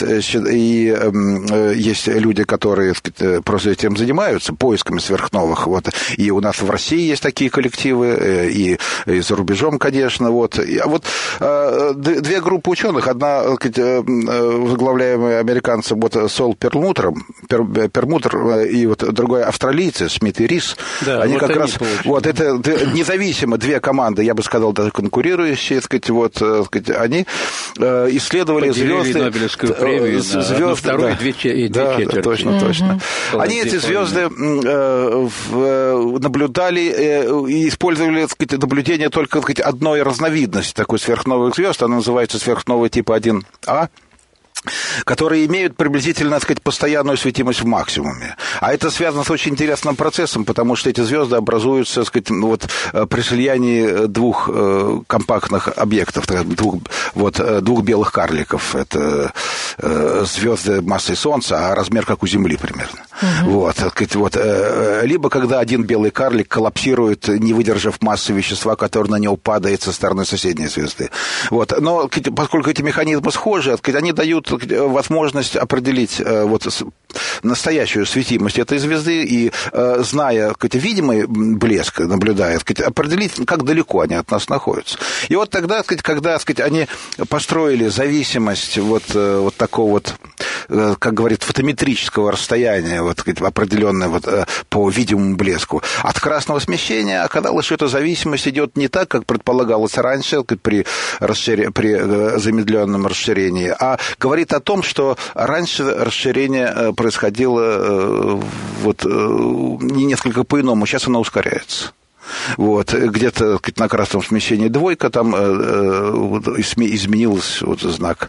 люди, которые, так сказать, просто этим занимаются, поисками сверхновых. Вот. И у нас в России есть такие коллективы, и за рубежом, конечно. Вот. А вот две группы ученых, одна, так сказать, возглавляемая американцем вот, Сол Пермутер, и вот другой австралийцы, Смит и Рис, да, они вот как раз... Вот, это независимо две команды, я бы сказал, даже конкурирующие, так сказать, вот, так сказать, они исследовали звезды... Нобелевскую премию на вторую и две четверти. Точно. Они эти звезды наблюдали и использовали, так сказать, наблюдение только, так сказать, одной разновидности такой сверхновых звезд, она называется сверхновая типа 1А, которые имеют приблизительно, так сказать, постоянную светимость в максимуме. А это связано с очень интересным процессом, потому что эти звезды образуются, так сказать, вот, при слиянии двух компактных объектов, двух белых карликов. Это звезды массой Солнца, а размер как у Земли примерно. Вот, так сказать, вот. Либо когда один белый карлик коллапсирует, не выдержав массы вещества, которое на него падает со стороны соседней звезды. Вот. Но поскольку эти механизмы схожи, так сказать, они дают возможность определить вот настоящую светимость этой звезды и, зная видимый блеск, наблюдая, определить, как далеко они от нас находятся. И вот тогда, когда они построили зависимость вот такого вот, как говорит, фотометрического расстояния, вот, определенное вот, по видимому блеску, от красного смещения, оказалось, что эта зависимость идет не так, как предполагалось раньше, при замедленном расширении, а говорит о том, что раньше расширение происходило вот, несколько по-иному, сейчас оно ускоряется. Вот, где-то на красном смещении двойка, там изменился вот знак,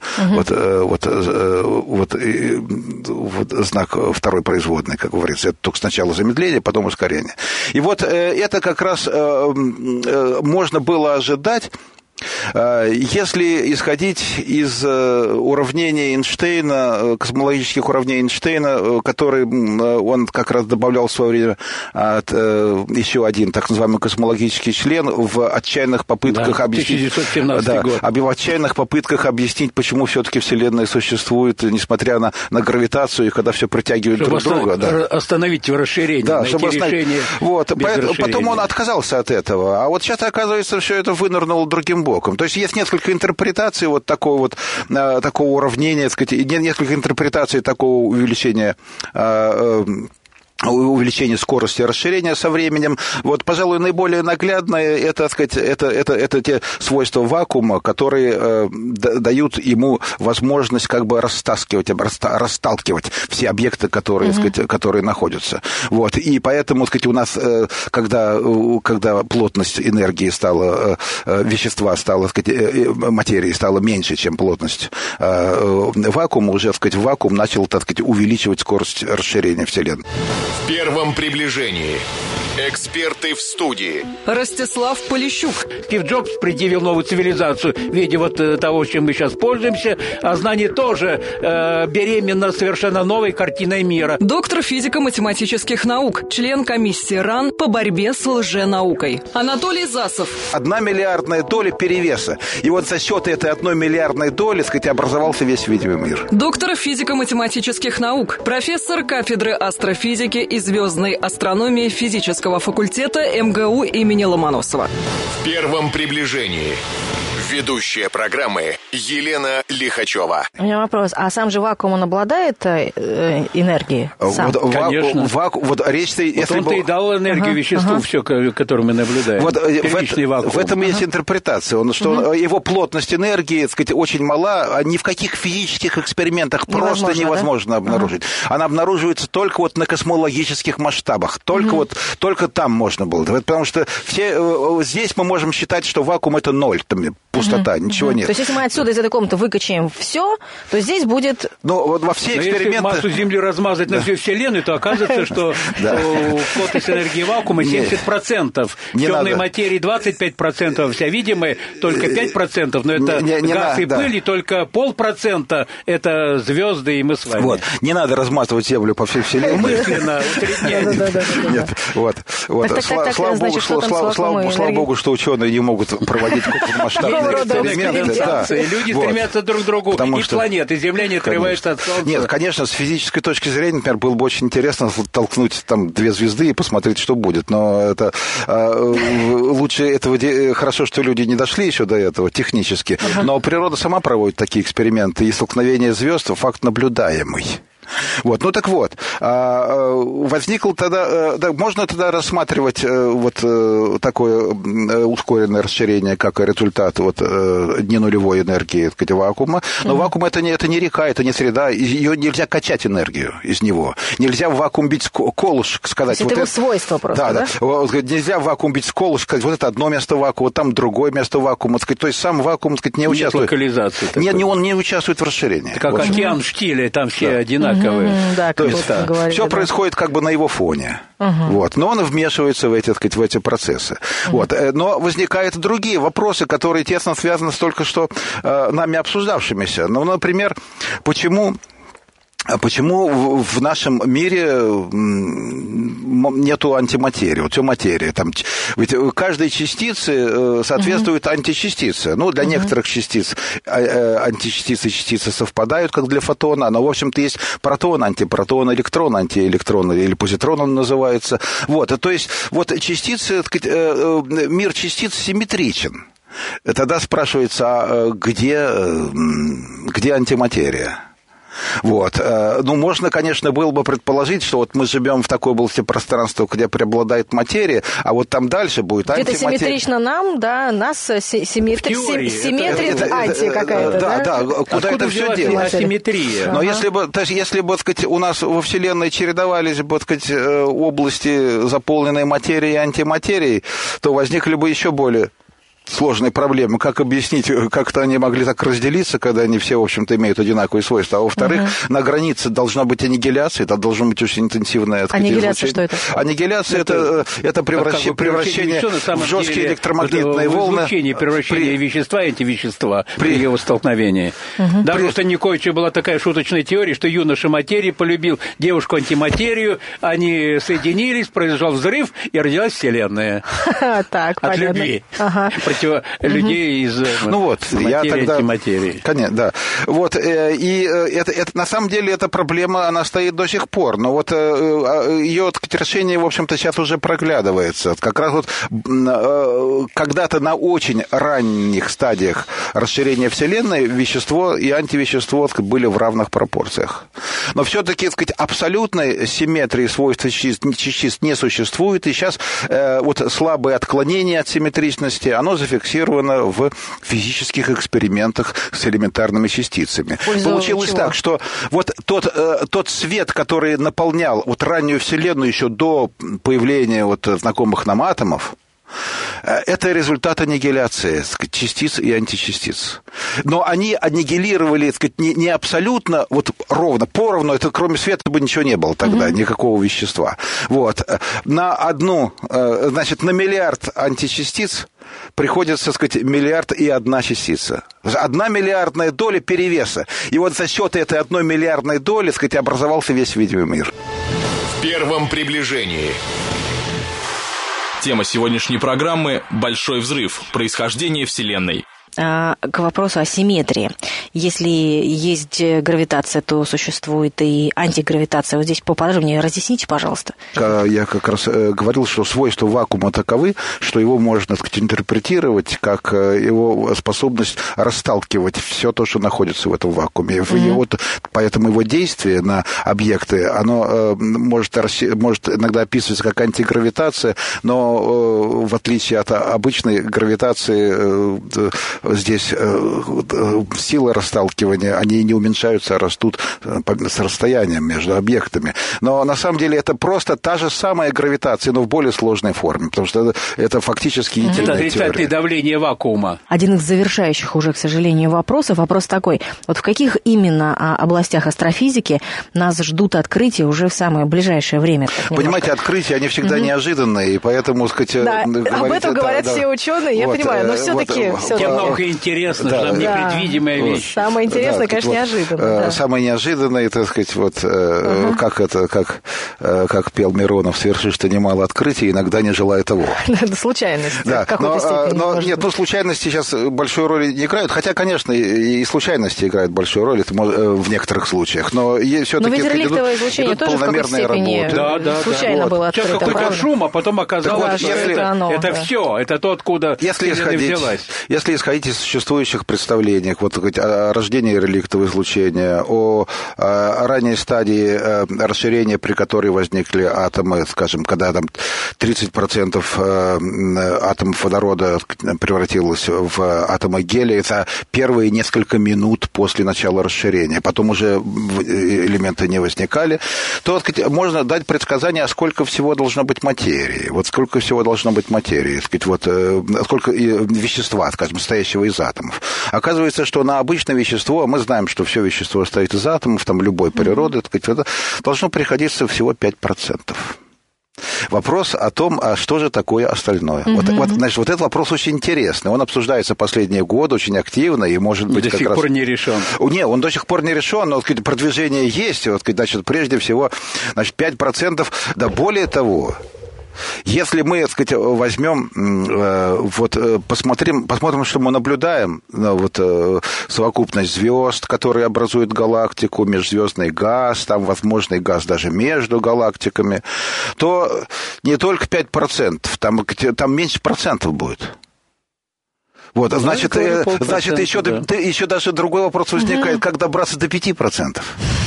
вот знак второй производной, как говорится. Это только сначала замедление, потом ускорение. И вот это как раз можно было ожидать, если исходить из уравнения Эйнштейна, космологических уравнений Эйнштейна, который он как раз добавлял в свое время еще один так называемый космологический член в отчаянных попытках объяснить, в отчаянных попытках объяснить, почему все-таки Вселенная существует, несмотря на гравитацию, и когда все притягивает друг друга. Остановить расширение, да, чтобы решение. Вот, потом он отказался от этого. А вот сейчас оказывается, что это вынырнуло другим боком. То есть есть несколько интерпретаций вот такого уравнения, так сказать, несколько интерпретаций такого увеличения скорости расширения со временем. Вот, пожалуй, наиболее наглядное это, так сказать, это те свойства вакуума, которые дают ему возможность как бы расталкивать все объекты, которые, сказать, которые находятся. Вот. И поэтому, так сказать, у нас, когда плотность энергии стала, вещества стала, так сказать, материи стала меньше, чем плотность вакуума, уже, так сказать, вакуум начал, так сказать, увеличивать скорость расширения Вселенной. В первом приближении. Эксперты в студии. Ростислав Полищук. Стив Джобс предъявил новую цивилизацию в виде вот того, чем мы сейчас пользуемся, а знание тоже беременно совершенно новой картиной мира. Доктор физико-математических наук, член комиссии РАН по борьбе с лженаукой. Анатолий Засов. 1 миллиардная доля перевеса. И вот за счет этой 1 миллиардной доли, так сказать, образовался весь видимый мир. Доктор физико-математических наук, профессор кафедры астрофизики физики и звездной астрономии физического факультета МГУ имени Ломоносова. В первом приближении. Ведущая программы Елена Лихачева. У меня вопрос. А сам же вакуум, он обладает энергией? Конечно. Он-то и дал энергию веществу, все, которое мы наблюдаем. В этом есть интерпретация. Что его плотность энергии, так сказать, очень мала, ни в каких физических экспериментах просто невозможно обнаружить. Она обнаруживается только вот на космологических масштабах. Только там можно было. Потому что здесь мы можем считать, что вакуум — это ноль, пустота, ничего нет. То есть, если мы отсюда из этой комнаты выкачаем все, то здесь будет... во все эксперименты... Если массу Земли размазать на всю Вселенную, то окажется, что плотность энергии вакуума 70%. В темной материи 25%, вся видимая только 5%, но это газ и пыль, и только 0,5% это звезды и мы с вами. Не надо размазывать Землю по всей Вселенной. Мысленно усреднять. Слава богу, что ученые не могут проводить масштабные эксперименты. И люди стремятся друг к другу, и планеты, и Земля не отрывается от Солнца. Нет, конечно, с физической точки зрения, например, было бы очень интересно толкнуть там 2 звезды и посмотреть, что будет. Но это лучше этого... Хорошо, что люди не дошли еще до этого технически. Но природа сама проводит такие эксперименты, и столкновение звезд — факт наблюдаемый. Возникло тогда... Можно тогда рассматривать такое ускоренное расширение, как результат ненулевой энергии, так сказать, вакуума. Но вакуум — это не река, это не среда. Ее нельзя качать энергию из него. Нельзя в вакуум бить колышек, сказать... Это его свойство просто, да? Нельзя в вакуум бить колышек, сказать, вот это одно место вакуума, там другое место вакуума. То есть сам вакуум, так сказать, не участвует... Нет локализации. Он не участвует в расширении. Как океан в штиле, там все одинаковые. То есть все происходит как бы на его фоне. Но он вмешивается в эти процессы. Но возникают другие вопросы, которые тесно связаны с только что нами обсуждавшимися. Например, почему в нашем мире нету антиматерии, все материя? Ведь каждой частице соответствует античастица. Для некоторых частиц античастицы и частицы совпадают, как для фотона, но, в общем-то, есть протон, антипротон, электрон, антиэлектрон, или позитрон он называется. То есть, частицы, мир частиц симметричен. Тогда спрашивается, где антиматерия? Можно, конечно, было бы предположить, что мы живем в такой области пространства, где преобладает материя, а там дальше будет антиматерия. Это симметрично нам, да, нас симметрит анти какая-то, да? Куда это все делать? Асимметрия. Но если бы, сказать, у нас во Вселенной чередовались бы, сказать, области, заполненные материей и антиматерией, то возникли бы еще более сложные проблемы. Как объяснить, как-то они могли так разделиться, когда они все, в общем-то, имеют одинаковые свойства. А во-вторых, на границе должна быть аннигиляция, это должно быть очень интенсивное аннигиляция, что это? Аннигиляция это превращение в жесткие электромагнитные волны. Превращение вещества и антивещества при его столкновении. Даже у Станиковича была такая шуточная теория, что юноша материи полюбил девушку антиматерию, они соединились, произошел взрыв, и родилась Вселенная. Так, от любви. Людей из материи, антиматерии. Конечно, да. И это на самом деле эта проблема, она стоит до сих пор. Но ее решение, в общем-то, сейчас уже проглядывается. Как раз когда-то на очень ранних стадиях расширения Вселенной вещество и антивещество были в равных пропорциях. Но все-таки, сказать, абсолютной симметрии свойств частиц не существует. И сейчас слабое отклонение от симметричности, оно зафиксировано в физических экспериментах с элементарными частицами. Получилось так, что тот свет, который наполнял раннюю Вселенную еще до появления знакомых нам атомов, это результат аннигиляции частиц и античастиц. Но они аннигилировали, не абсолютно, ровно, поровну, это кроме света бы ничего не было тогда, никакого вещества. На на миллиард античастиц приходится, сказать, 1 миллиард и 1 частица. 1 миллиардная доля перевеса. И за счет этой 1 миллиардной доли, сказать, образовался весь видимый мир. В первом приближении. Тема сегодняшней программы – «Большой взрыв. Происхождение Вселенной». к вопросу о симметрии. Если есть гравитация, то существует и антигравитация. Вот здесь поподробнее разъясните, пожалуйста. Я как раз говорил, что свойства вакуума таковы, что его можно, так сказать, интерпретировать как его способность расталкивать все то, что находится в этом вакууме. Поэтому его действие на объекты, оно может иногда описываться как антигравитация, но в отличие от обычной гравитации, здесь силы расталкивания, они не уменьшаются, а растут с расстоянием между объектами. Но на самом деле это просто та же самая гравитация, но в более сложной форме, потому что это фактически единая теория. Это отрицательное давление вакуума. Один из завершающих уже, к сожалению, вопросов. Вопрос такой. Вот в каких именно областях астрофизики нас ждут открытия уже в самое ближайшее время? Понимаете, открытия, они всегда неожиданные, и поэтому, так сказать... Да, об этом говорят все ученые, я понимаю, но все-таки... Много интересно, там непредвидимая вещь. Самое интересное, конечно, неожиданно. Самое неожиданное, так сказать, как пел Миронов, совершишь ты немало открытий, иногда не желая того. Это случайность в какой-то степени. Нет, случайности сейчас большой роли не играют, хотя, конечно, и случайности играют большую роль в некоторых случаях, но все-таки... Но ведь реликтовое излучение тоже в какой-то степени случайно было открыто. Сейчас какой-то шум, а потом оказалось, что это все, это то, откуда взялась. Если исходить из существующих представлений, вот о рождении реликтового излучения, о ранней стадии расширения, при которой возникли атомы, скажем, когда там 30% атомов водорода превратилось в атомы гелия, это первые несколько минут после начала расширения, потом уже элементы не возникали, то можно дать предсказание, сколько всего должно быть материи. Вот сколько всего должно быть материи, сколько вещества, скажем, состоящего из атомов. Оказывается, что на обычное вещество, мы знаем, что все вещество состоит из атомов, там любой природы, должно приходиться всего 5%. Вопрос о том, а что же такое остальное. Значит, этот вопрос очень интересный. Он обсуждается последние годы очень активно и, может быть, до сих пор не решен. Нет, он до сих пор не решен, но продвижение есть. Значит, прежде всего, 5%, да более того... Если мы, так сказать, возьмем, посмотрим, что мы наблюдаем, совокупность звезд, которые образуют галактику, межзвездный газ, там возможный газ даже между галактиками, то не только 5%, там меньше процентов будет. Значит, еще даже другой вопрос возникает, как добраться до 5%.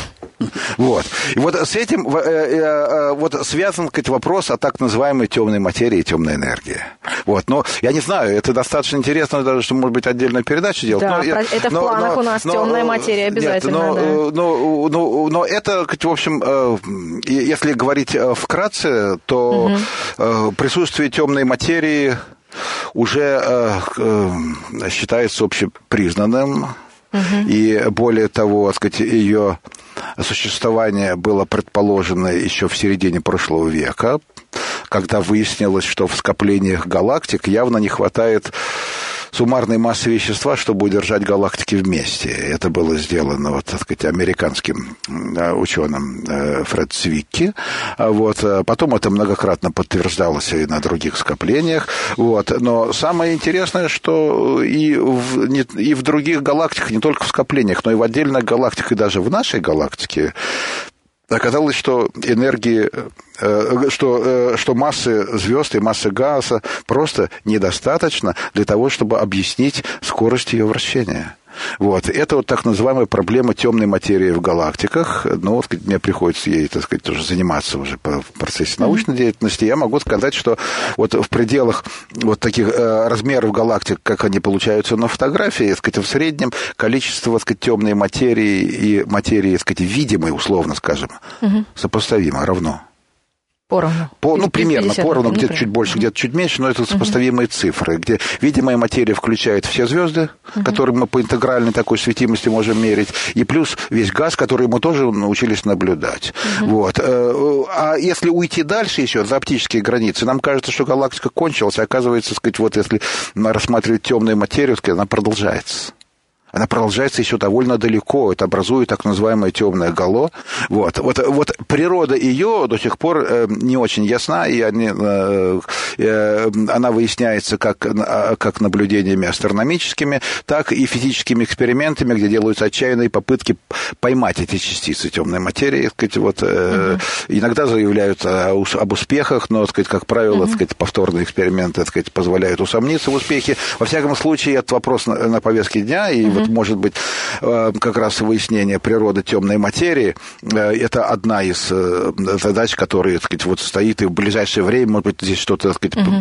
И с этим связан вопрос о так называемой темной материи и темной энергии. Но я не знаю, это достаточно интересно, даже что, может быть, отдельную передачу делать. Да, это в планах у нас темная материя обязательно. Но это, в общем, если говорить вкратце, то присутствие темной материи уже считается общепризнанным. И более того, ее существование было предположено еще в середине прошлого века, когда выяснилось, что в скоплениях галактик явно не хватает суммарной массы вещества, чтобы удержать галактики вместе. Это было сделано, американским ученым Фред Цвикки. Потом это многократно подтверждалось и на других скоплениях. Но самое интересное, что и в других галактиках, не только в скоплениях, но и в отдельных галактиках, и даже в нашей галактике, оказалось, что энергии, что массы звезд и массы газа просто недостаточно для того, чтобы объяснить скорость ее вращения. Это так называемая проблема темной материи в галактиках. Мне приходится ей, тоже заниматься уже в процессе научной деятельности. Я могу сказать, что в пределах таких размеров галактик, как они получаются на фотографии, в среднем количество, темной материи и материи, видимой, условно скажем, сопоставимо, равно. Поровну. Примерно поровну, где-то чуть больше, где-то чуть меньше, но это сопоставимые цифры, где видимая материя включает все звезды, которые мы по интегральной такой светимости можем мерить, и плюс весь газ, который мы тоже научились наблюдать. А если уйти дальше еще, за оптические границы, нам кажется, что галактика кончилась, а оказывается, если рассматривать темную материю, она продолжается. она продолжается еще довольно далеко. Это образует так называемое темное гало. Вот природа ее до сих пор не очень ясна, и она выясняется как наблюдениями астрономическими, так и физическими экспериментами, где делаются отчаянные попытки поймать эти частицы темной материи. Иногда заявляют об успехах, но, как правило, повторные эксперименты, позволяют усомниться в успехе. Во всяком случае, этот вопрос на повестке дня, и может быть, как раз выяснение природы темной материи, это одна из задач, которые, стоит, и в ближайшее время, может быть, здесь что-то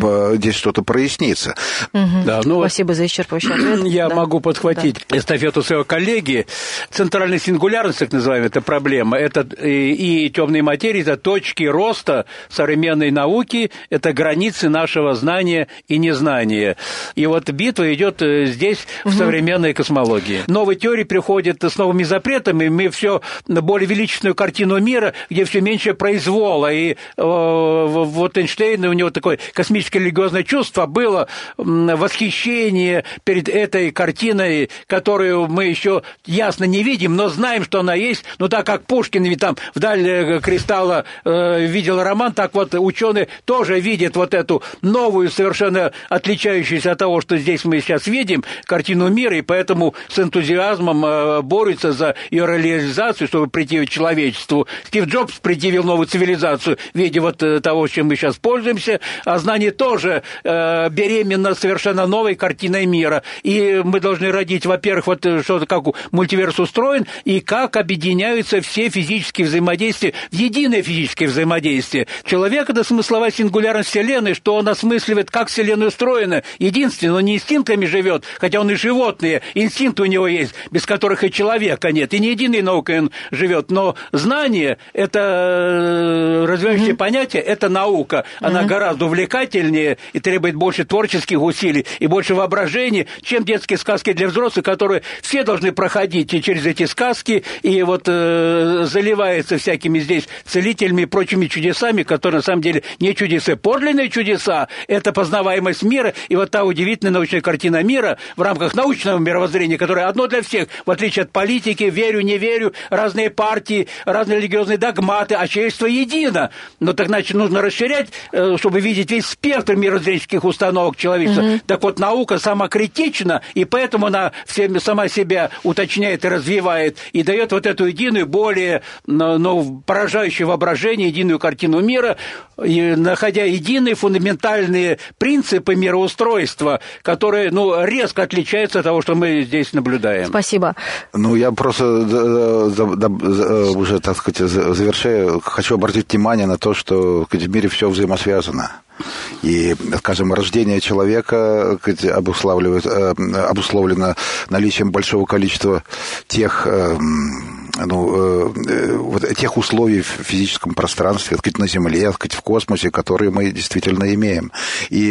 прояснится. Да, спасибо за исчерпывающий ответ. Я могу подхватить эстафету своего коллеги. Центральная сингулярность, так называемая, это проблема. Это и темные материи, это точки роста современной науки, это границы нашего знания и незнания. И битва идет здесь, в современной космологии. Новые теории приходят с новыми запретами, мы все более величественную картину мира, где все меньше произвола. И Эйнштейн, у него такое космическое религиозное чувство было, восхищение перед этой картиной, которую мы еще ясно не видим, но знаем, что она есть. Так как Пушкин ведь там вдаль кристалла видел роман, так ученые тоже видят эту новую, совершенно отличающуюся от того, что здесь мы сейчас видим, картину мира, и поэтому с энтузиазмом борются за ее реализацию, чтобы прийти к человечеству. Стив Джобс предъявил новую цивилизацию в виде того, чем мы сейчас пользуемся, а знание тоже беременно совершенно новой картиной мира. И мы должны родить, во-первых, что-то, как мультиверс устроен, и как объединяются все физические взаимодействия в единое физическое взаимодействие. Человек – это смысловая сингулярность Вселенной, что он осмысливает, как Вселенная устроена. Единственное, он не инстинктами живет, хотя он и животные, инстинкты у него есть, без которых и человека нет, и не единой наукой он живет. Но знание – это развивающее понятие, это наука. Она гораздо увлекательнее и требует больше творческих усилий и больше воображения, чем детские сказки для взрослых, которые все должны проходить через эти сказки, и заливается всякими здесь целителями и прочими чудесами, которые на самом деле не чудеса. Подлинные чудеса – это познаваемость мира, и та удивительная научная картина мира в рамках научного мировоззрения, которая одно для всех, в отличие от политики, верю, не верю, разные партии, разные религиозные догматы, а человечество едино. Но так значит, нужно расширять, чтобы видеть весь спектр мирозренческих установок человечества. Так наука самокритична, и поэтому она сама себя уточняет и развивает, и дает эту единую, более поражающую воображение, единую картину мира, и находя единые фундаментальные принципы мироустройства, которые резко отличаются от того, что мы здесь наблюдаем. Спасибо. Я просто уже, завершая, хочу обратить внимание на то, что в мире все взаимосвязано. И, скажем, рождение человека обусловлено наличием большого количества тех условий в физическом пространстве, на Земле, в космосе, которые мы действительно имеем. И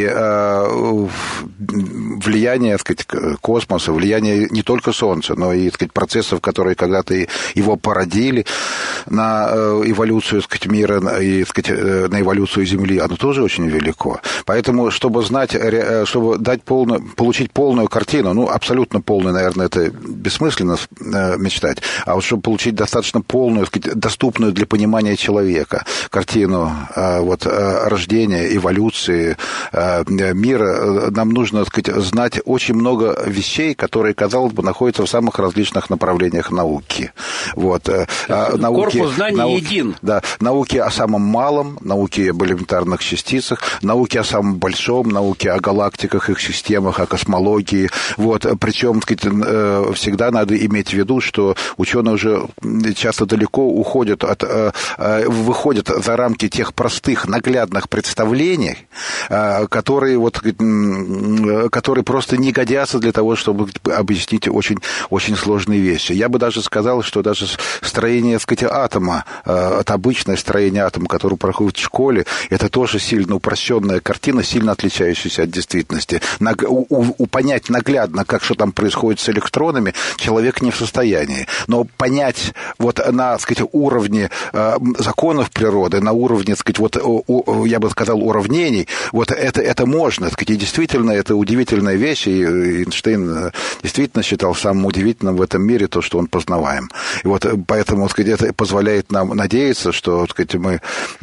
влияние, космоса, влияние не только Солнца, но и, процессов, которые когда-то его породили на эволюцию, мира и, на эволюцию Земли, оно тоже очень велико. Поэтому, чтобы получить полную картину, абсолютно полную, наверное, это бессмысленно мечтать, а чтобы получить достаточно полную, доступную для понимания человека картину рождения, эволюции мира, нам нужно, знать очень много вещей, которые, казалось бы, находятся в самых различных направлениях науки. Корпус знаний един. Да, науки о самом малом, науки об элементарных частицах, науки о самом большом, науки о галактиках, их системах, о космологии. Причем, всегда надо иметь в виду, что ученые уже часто далеко выходят за рамки тех простых, наглядных представлений, которые просто не годятся для того, чтобы объяснить очень, очень сложные вещи. Я бы даже сказал, что даже строение, атома, это обычное строение атома, которое проходит в школе, это тоже сильно упрощенная картина, сильно отличающаяся от действительности. Понять наглядно, что там происходит с электронами, человек не в состоянии. Но понять на уровне законов природы, на уровне, так сказать, вот, я бы сказал, уравнений, вот это можно, так сказать, и действительно, это удивительная вещь, и Эйнштейн действительно считал самым удивительным в этом мире то, что он познаваем. И вот поэтому, так сказать, это позволяет нам надеяться, что, так сказать, мы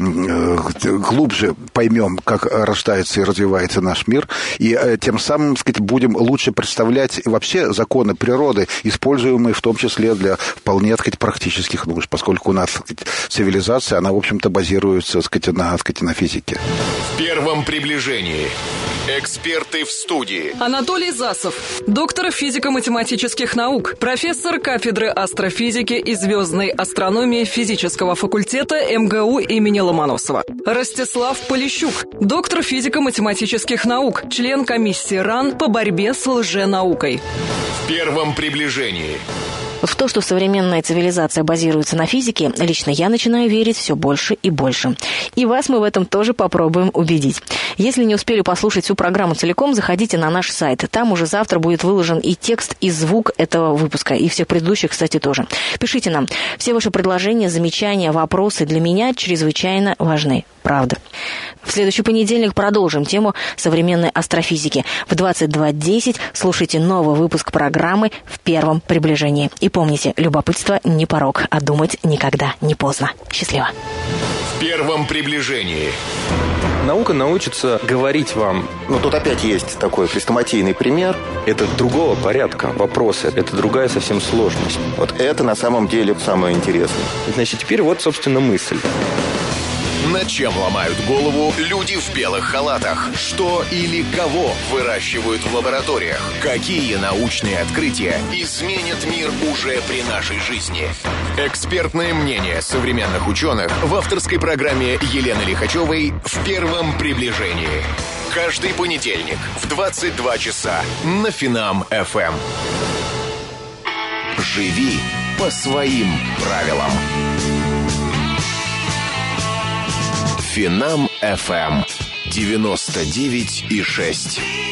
глубже поймем, как рождается и развивается наш мир, и тем самым, так сказать, будем лучше представлять вообще законы природы, используемые в том числе для вполне, так сказать, практических нужд, поскольку у нас, так сказать, цивилизация, она, в общем-то, базируется, так сказать, на физике. В первом приближении. Эксперты в студии. Анатолий Засов, доктор физико-математических наук, профессор кафедры астрофизики и звездной астрономии физического факультета МГУ имени Ломоносова. Ростислав Полищук, доктор физико-математических наук, член комиссии РАН по борьбе с лженаукой. В первом приближении. В то, что современная цивилизация базируется на физике, лично я начинаю верить все больше и больше. И вас мы в этом тоже попробуем убедить. Если не успели послушать всю программу целиком, заходите на наш сайт. Там уже завтра будет выложен и текст, и звук этого выпуска, и всех предыдущих, кстати, тоже. Пишите нам. Все ваши предложения, замечания, вопросы для меня чрезвычайно важны. Правда. В следующий понедельник продолжим тему современной астрофизики. В 22:10 слушайте новый выпуск программы «В первом приближении». И помните, любопытство не порок, а думать никогда не поздно. Счастливо. В первом приближении. Наука научится говорить вам. Но тут опять есть такой хрестоматийный пример. Это другого порядка вопросы, это другая совсем сложность. Вот это на самом деле самое интересное. Значит, теперь вот, собственно, мысль. Над чем ломают голову люди в белых халатах? Что или кого выращивают в лабораториях? Какие научные открытия изменят мир уже при нашей жизни? Экспертное мнение современных ученых в авторской программе Елены Лихачевой «В первом приближении». Каждый понедельник в 22 часа на Финам-ФМ. Живи по своим правилам. Финам-ФМ 99,6.